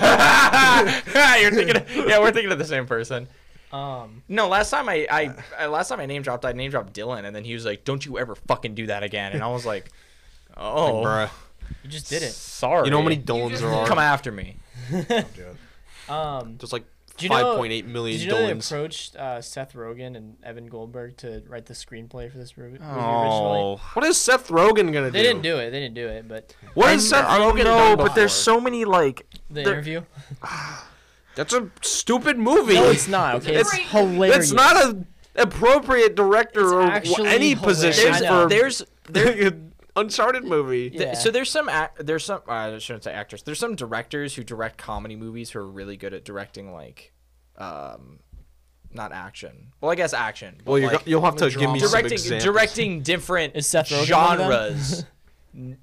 You're thinking, of, yeah, we're thinking of the same person. Um, No, last time I, I, I, last time I name dropped, I name dropped Dylan, and then he was like, "Don't you ever fucking do that again." And I was like, "Oh, Bruh. you just did it. sorry." You know how many You Dylans just there did. are? Come after me. Dude. Um, There's like Do you know- five point eight million did you know they Dylans. approached uh, Seth Rogen and Evan Goldberg to write the screenplay for this movie, movie originally? Oh, What is Seth Rogen gonna do? They didn't do it. They didn't do it, but What has Seth Rogen done before? many like. the There- interview. That's a stupid movie. No, it's not. Okay, it's, It's- hilarious. It's not a appropriate director It's or actually any hilarious. position I know. for There's there Uncharted movie. Th- Yeah. So there's some ac- there's some uh, I shouldn't say actors. There's some directors who direct comedy movies who are really good at directing like, um, not action. Well, I guess action. but, Well, you're, like, go- you'll have to give me some directing examples. directing different Is Seth Rogen one of them? genres. N-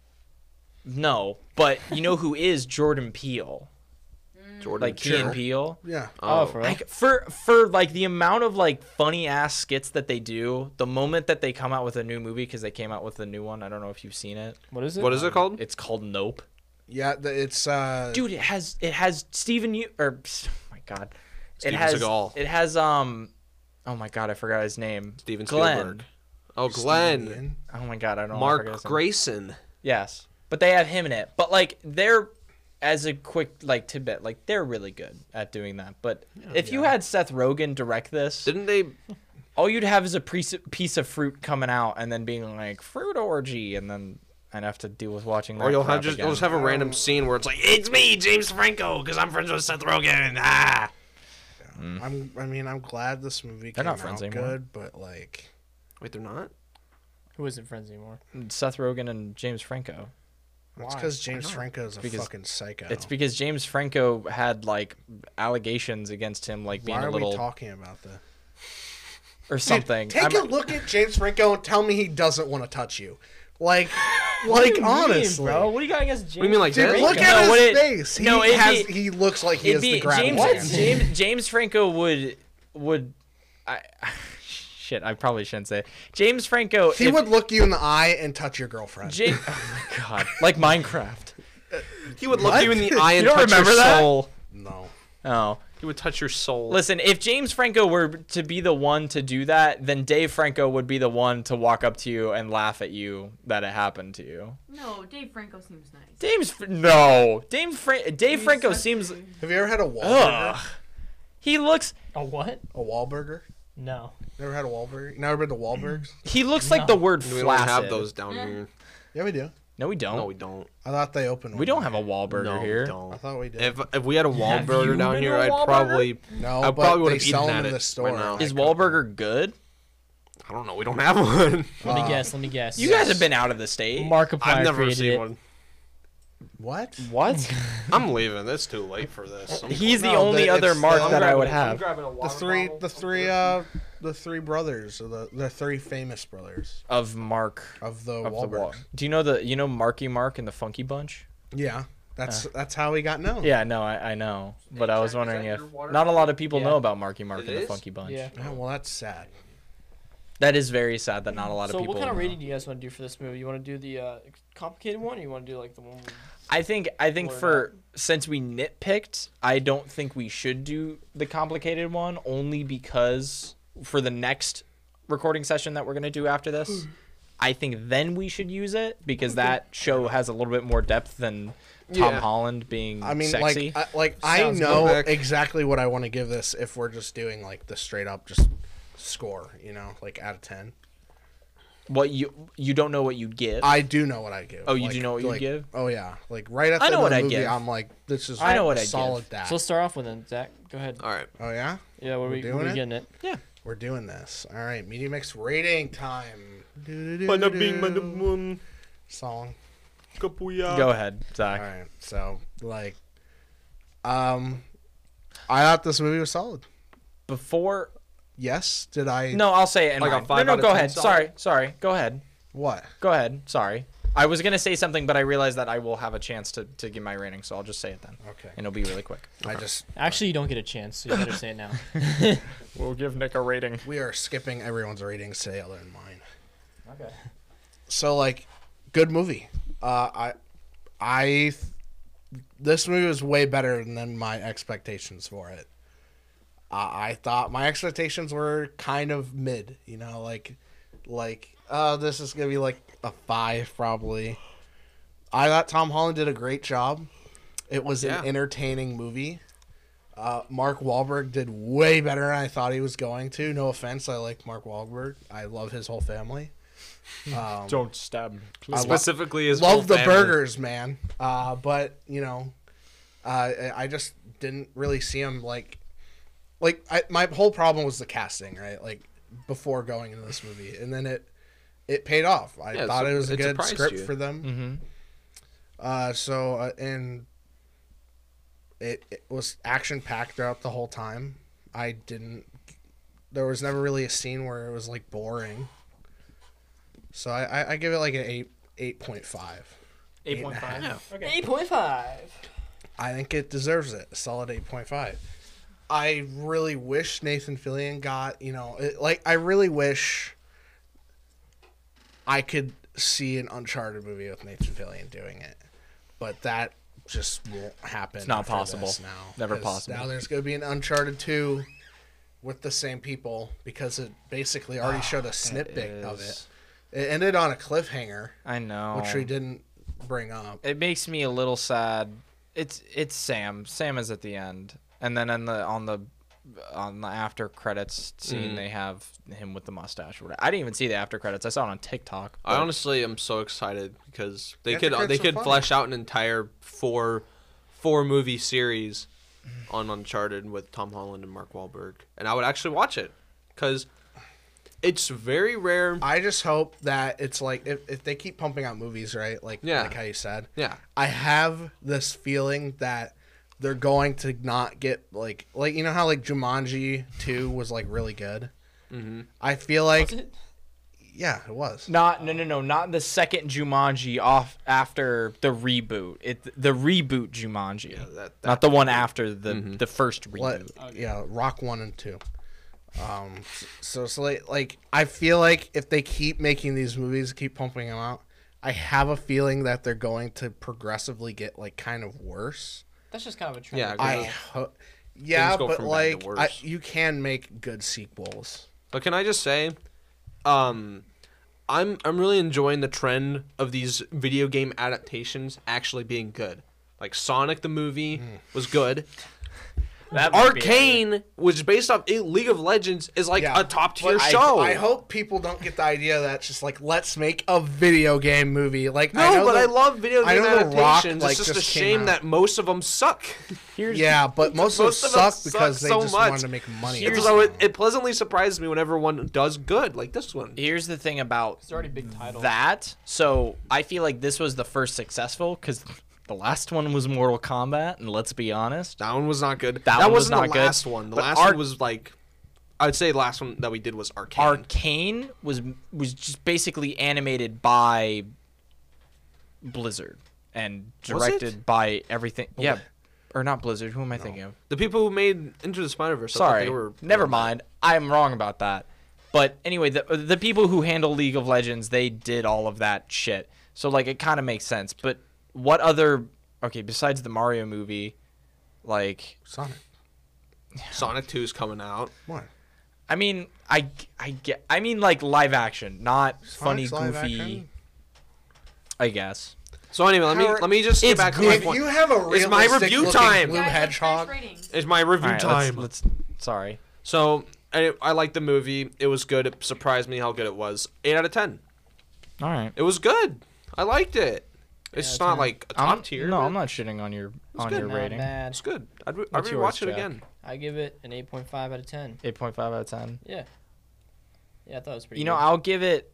no, but you know who is Jordan Peele? Jordan Like Key and Sure. Peele. Yeah. Oh, for real? Like for for like the amount of like funny ass skits that they do, the moment that they come out with a new movie because they came out with a new one. I don't know if you've seen it. What is it? What is it called? It's called Nope. Yeah. the- It's uh. Dude, it has it has Steven U or oh my god, Steven it has Seagal. it has um, oh my god, I forgot his name. Steven Glenn. Spielberg. Oh, Steven Glenn. Yeun. Oh my god, I don't know. I Mark forgot his name. Grayson. Yes, but they have him in it. But like they're as a quick like tidbit, like they're really good at doing that. But if you Yeah. had Seth Rogen direct this, Didn't they? all you'd have is a piece piece of fruit coming out and then being like fruit orgy, and then I'd have to deal with watching that. Or you'll have crap just again. you'll just have a random scene where it's like, it's me, James Franco, because I'm friends with Seth Rogen. Ah. I'm. I mean, I'm glad this movie They're came not friends out anymore. good, but like, Wait, they're not. Who isn't friends anymore? Seth Rogen and James Franco. it's Why? because James Franco is a Because fucking psycho. It's because James Franco had like allegations against him, like being Why a are little we talking about this? or something. Take I'm- a look at James Franco and tell me he doesn't want to touch you. Like, like honestly, bro, what do you got against James? What do you mean like Dude, that? look No, at what his it- face. He no, it'd has. be- he looks like he It'd has be the grab James, hands. James James Franco would would I shit, I probably shouldn't say it. James Franco He if- would look you in the eye and touch your girlfriend. Ja- oh my god, like Minecraft. He would look What? you in the eye and You don't touch your remember that? soul. no. Oh. He would touch your soul. Listen, if James Franco were to be the one to do that, then Dave Franco would be the one to walk up to you and laugh at you that it happened to you. No, Dave Franco seems nice. James, Fr- no, Dave, Fra- Dave He's Franco such seems. a- Have you ever had a Wahlburger? Ugh. He looks. A what? A Wahlburger? No. Never had a Wahlburger? Never been to Wahlbergs? He looks No. like the word we don't flaccid. have those down Eh. here. Yeah, we do. No, we don't. No, we don't. I thought they opened. we one don't there. have a Wahlburger no, here. we don't. I thought we did. If if we had a Wahlburger you down been here, to a I'd Wahlburger? probably. no, I but probably would they have sell eaten them at in it the store. right now. Is I got them. Wahlburger good? I don't know. We don't have one. Let me Uh, guess. Let me guess. You guys have been out of the state. Markiplier I've never created seen it. one. What? What? I'm leaving. It's too late for this. I'm He's the No, only the- other it's Mark the- that I would I'm have. grabbing a The water three, bottle. the three, uh, the three brothers, or the the three famous brothers Of Mark. of the Of the Wahlbergs. wall. Do you know the you know Marky Mark and the Funky Bunch? Yeah, that's that's how he got known. Yeah, no, I, I know, but I was Jack, is wondering that if your water not a lot of people Yeah. know about Marky Mark It and the is? Funky Bunch. Yeah. Oh, well, that's sad. That is very sad that not a lot So of people. what kind of know. rating do you guys want to do for this movie? You want to do the uh, complicated one, or you want to do like the one? I think I think Or for since we nitpicked, I don't think we should do the complicated one only because for the next recording session that we're gonna do after this, I think then we should use it because that show has a little bit more depth than Tom Yeah. Holland being I mean, sexy. like, I, like I Sounds know good. exactly what I want to give this if we're just doing like the straight up just score, you know, like out of ten. what you you don't know what you'd give. I do know what I give. Oh, you Like- do know what you'd like- give? Oh yeah, like right at the I know end what of the I'd movie, give. I'm like, this is I know what a I'd solid give. that. So let's start off with it. Zach, go ahead. All right. Oh yeah, Yeah, what are We're we, doing what are we it? getting it? yeah. we're doing this. All right, Media Mix rating time. Bada bing, bada boom. Song. Kapuya. Go ahead, All Zach. right, so like, um, I thought this movie was solid. Before Yes, did I? no, I'll say it in Like a mine. five no, out no, of go ten ahead. solid? Sorry, sorry. Go ahead. What? Go ahead. Sorry. I was gonna say something, but I realized that I will have a chance to, to give my rating, so I'll just say it then, Okay. and it'll be really quick. I just Actually, you don't get a chance, so you better say it now. We'll give Nick a rating. we are skipping everyone's ratings today other than mine. Okay. So like, good movie. Uh, I, I, th- this movie was way better than my expectations for it. Uh, I thought my expectations were kind of mid. You know, like, like, uh, this is gonna be like a five probably. I thought Tom Holland did a great job. It was Yeah. an entertaining movie. Uh, Mark Wahlberg did way better than I thought he was going to. No offense, I like Mark Wahlberg. I love his whole family. Um, Don't stab me. I lo- Specifically, his love whole the family. burgers, man. Uh, but you know, uh, I I just didn't really see him like, like I, my whole problem was the casting, right? Like before going into this movie, and then it it paid off. I Yeah, thought so it was a it good surprised script you. for them. Mm-hmm. Uh, so uh, and it, it was action packed throughout the whole time. I didn't. There was never really a scene where it was like boring. So I, I, I give it like an eight eight point five. Eight point five. Yeah. Okay. Eight point five. I think it deserves it. A solid eight point five. I really wish Nathan Fillion got, you know, it, like, I really wish I could see an Uncharted movie with Nathan Fillion doing it. But that just won't happen. It's not after possible. this now. Never 'Cause possible. Now there's going to be an Uncharted two with the same people because it basically already showed a snippet of it. It ended on a cliffhanger, I know. which we didn't bring up. It makes me a little sad. It's it's Sam. Sam is at the end, and then on the on the on the after credits scene, Mhm. they have him with the mustache. Or whatever. I didn't even see the after credits. I saw it on TikTok. I but- honestly am so excited because they Yeah, could the they credits are could fun. flesh out an entire four four movie series on Uncharted with Tom Holland and Mark Wahlberg, and I would actually watch it because it's very rare. I just hope that it's like if, if they keep pumping out movies, right? Like Yeah. like how you said. Yeah, I have this feeling that they're going to not get like like you know how like Jumanji two was like really good. mm-hmm. I feel like Was it? yeah, it was. Not no no no not the second Jumanji off after the reboot. It the reboot Jumanji, yeah, that, that not the one after the Mhm. the first Let- reboot. yeah, Rock one and two. Um, so so like, like I feel like if they keep making these movies, keep pumping them out, I have a feeling that they're going to progressively get like kind of worse. That's just kind of a trend. Yeah, I Yeah. ho- yeah, go but from bad like to I, worse. you can make good sequels. But can I just say, um, I'm I'm really enjoying the trend of these video game adaptations actually being good. Like Sonic the movie was good. That might be- Arcane, which is based off eh, League of Legends, is like Yeah, a top tier But I- show. I, hope people don't get the idea that it's just like let's make a video game movie. Like no, I know but the- I love video I game know The Rock, adaptations. like, it's just, just a came shame out. that most of them suck. Here's Yeah, but most, Most of of them them suck because suck they so just much. wanted to make money. Here's- so it, it pleasantly surprises me whenever one does good, like this one. here's the thing about It's already a big title. that. So I feel like this was the first successful because The last one was Mortal Kombat, and let's be honest, That one was not good. That That, one was wasn't not the good, last one. The but last Arc- one was like, I'd say the last one that we did was Arcane. Arcane was was just basically animated by Blizzard and Was it? directed by everything. Yeah, or not Blizzard. Who am I thinking of? The people who made Into the Spider Verse. Sorry, they were. never mind. I'm wrong about that. But anyway, the the people who handle League of Legends, they did all of that shit. So like, it kind of makes sense. But what other? Okay, besides the Mario movie, like, Sonic. Sonic two is coming out. What? I mean, I I get. I mean, like live action, not funny, Sonic's live goofy. action? I guess. So anyway, let me Howard, let me just get it's back to good. my If point. you have a It's my realistic review looking time. blue Guys, let's finish hedgehog, ratings. It's my review All right, time. let's, let's. Sorry. So I, I liked the movie. It was good. It surprised me how good it was. Eight out of ten. All right. It was good. I liked it. It's just not like a top I'm, tier. No, but I'm not shitting on your on good. your Not rating. bad. It's good. I'd, re- I'd What's yours, rewatch it Jack? again. I give it an eight point five out of ten. Eight point five out of ten. Yeah. Yeah, I thought it was pretty. You know, good. I'll give it.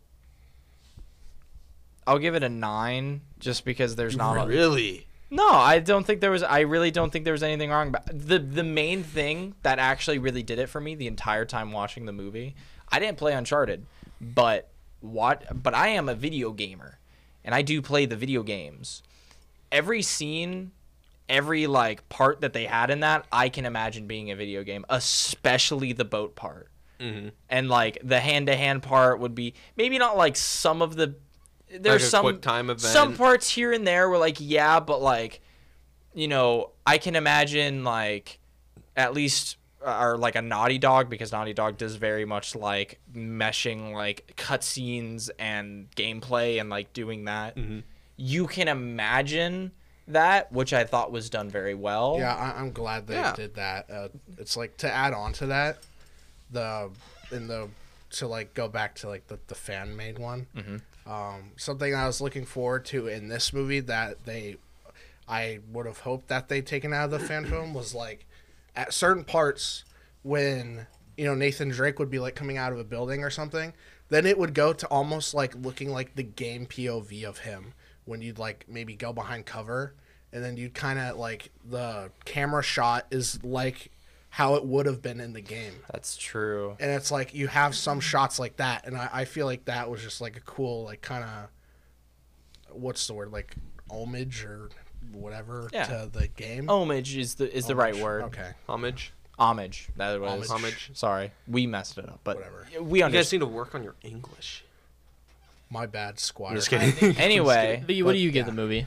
I'll give it a nine, just because there's not. A, Really? no, I don't think there was. I really don't think there was anything wrong. About the the main thing that actually really did it for me the entire time watching the movie. I didn't play Uncharted, but what? But I am a video gamer, and I do play the video games. Every scene, every like part that they had in that, I can imagine being a video game, especially the boat part. Mm-hmm. And like the hand to hand part would be maybe not like some of the there's Like a some quick time event. some parts here and there were like yeah, but like you know I can imagine like at least or like a Naughty Dog, because Naughty Dog does very much like meshing like cutscenes and gameplay and like doing that. Mm-hmm. You can imagine that, which I thought was done very well. Yeah, I, I'm glad they Yeah. did that. Uh, it's like to add on to that, the in the to like go back to like the, the fan made one. Mm-hmm. Um, something I was looking forward to in this movie that they, I would have hoped that they'd taken out of the fan film was like, at certain parts when you know Nathan Drake would be like coming out of a building or something, then it would go to almost like looking like the game P O V of him when you'd like maybe go behind cover and then you'd kind of like the camera shot is like how it would have been in the game. That's true. And it's like you have some shots like that, and I, I feel like that was just like a cool, like kind of, what's the word, like homage or whatever Yeah. to the game. Homage is the is the right Homage. word. Okay, Homage. Homage. That was Homage. Homage. Sorry, we messed it up, but Whatever. we You guys understand. need to work on your English. my bad, Squire. I'm just kidding. Anyway, But you- what But, do you give yeah. the movie?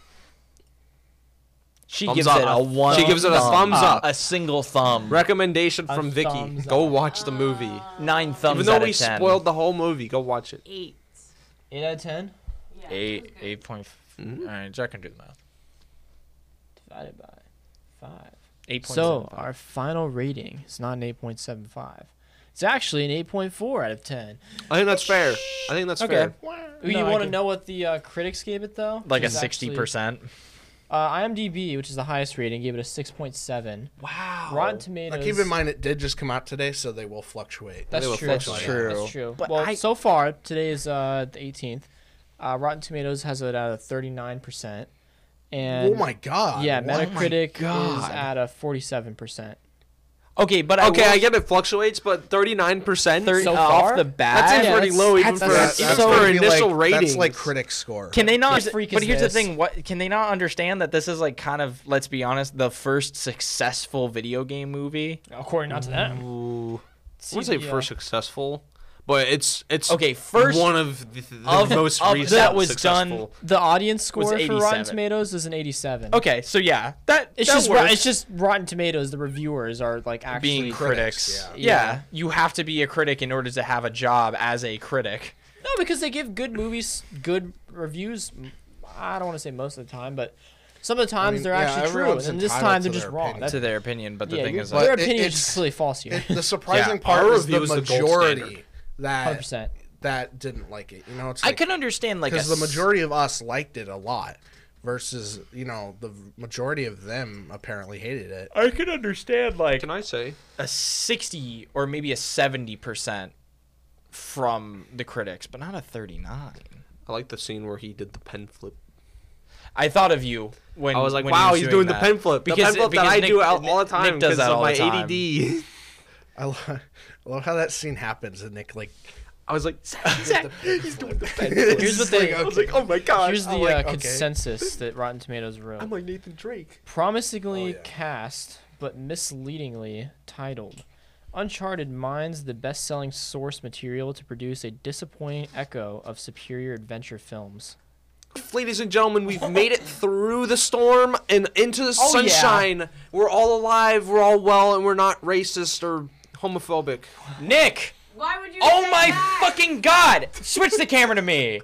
she Thumbs gives up. it a one. She gives it a thumb. thumbs up. A single thumb. Recommendation A from Vicky. thumbs Go up. watch the movie. Nine thumbs Even though out we of ten. spoiled the whole movie, go watch it. Eight. Eight out of ten Yeah, Eight. it was good. Eight point. Mhm. All right, Jack can do the math. divided by five. Eight point. So our final rating is not an eight point seven five. It's actually an eight point four out of ten. I think that's fair. I think that's Okay. fair. you No, I want to can- know what the uh, critics gave it though? like a Which is sixty actually- percent. Uh, IMDb, which is the highest rating, gave it a six point seven. Wow. Rotten Now, Tomatoes. keep in mind it did just come out today, so they will fluctuate. That's They will true. fluctuate. That's true. That's true. But well, I- so far today is uh, the eighteenth. Uh, Rotten Tomatoes has it at a thirty-nine percent, and oh my god! yeah, what? Metacritic is God. at a forty-seven percent. Okay, but I Okay, will- I get it fluctuates, but thirty-nine percent? thirty So uh, far? off the bat. That's yeah, pretty that's- low even that's- for, that's- even so- for That'd be initial like, ratings. That's like critic score. Can they not? What freak But is here's this? the thing: what can they not understand that this is like kind of, let's be honest, the first successful video game movie? According not to them. Ooh. I See wouldn't say the, uh, first successful, but it's it's Okay, first one of the, the of- most of recent that was done- successful. The audience score for Rotten eighty-seven. Tomatoes is an eighty-seven. Okay, so yeah, that It's that just works. ro- it's just Rotten Tomatoes. The reviewers are like actually being critics. critics, Yeah. yeah. you have to be a critic in order to have a job as a critic. No, because they give good movies good reviews. I don't want to say most of the time, but some of the times mean, they're yeah, actually true, everyone's and this entitled time they're to just their wrong. opinion. That's, To their opinion, but the yeah, thing your- is, their like, But it- opinion is it's- just completely false here. It, the surprising Yeah, part our is the review is the gold majority standard. that Hundred percent. that didn't like it. You know, it's I like, can understand like a because the s- majority of us liked it a lot, versus you know the majority of them apparently hated it. I can understand like Can I say? a sixty or maybe a seventy percent from the critics, but not a thirty-nine. I like the scene where he did the pen flip. I thought of you when I was like, when he wow, was he's doing the that. pen flip. The Because- pen flip that because I Nick- do all, Nick- all the time Nick does because that of all my the time. A D D. I love, I love how that scene happens and Nick like. I was like, Zach, he's doing the pen It's flip. Here's what just they- like, I was like, oh my god. Here's the I'm uh, like, okay. consensus that Rotten Tomatoes wrote. I'm like Nathan Drake. Promisingly Oh, yeah. cast, but misleadingly titled. Uncharted mines the best-selling source material to produce a disappointing echo of superior adventure films. Ladies and gentlemen, we've made it through the storm and into the Oh, yeah. sunshine. We're all alive, we're all well, and we're not racist or homophobic. Nick. Why would you? Oh say my that? fucking god! Switch the camera to me.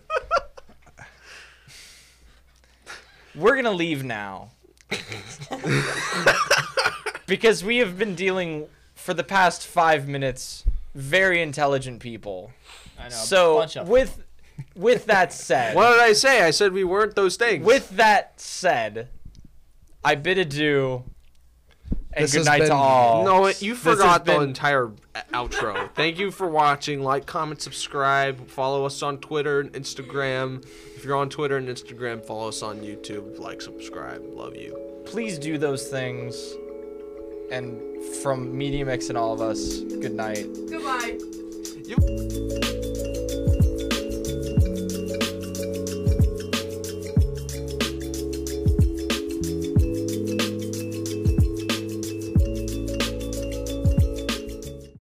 We're gonna leave now. Because we have been dealing for the past five minutes very intelligent people. I know. So bunch of with with that said, What did I say? I said we weren't those things. with that said, I bid adieu and This good has night to been- all. No, you This has forgot the been- entire outro. Thank you for watching. Like, comment, subscribe. Follow us on Twitter and Instagram. If you're on Twitter and Instagram, follow us on YouTube. Like, subscribe. Love you. Please do those things. And from Medium X and all of us, good night. Goodbye. You.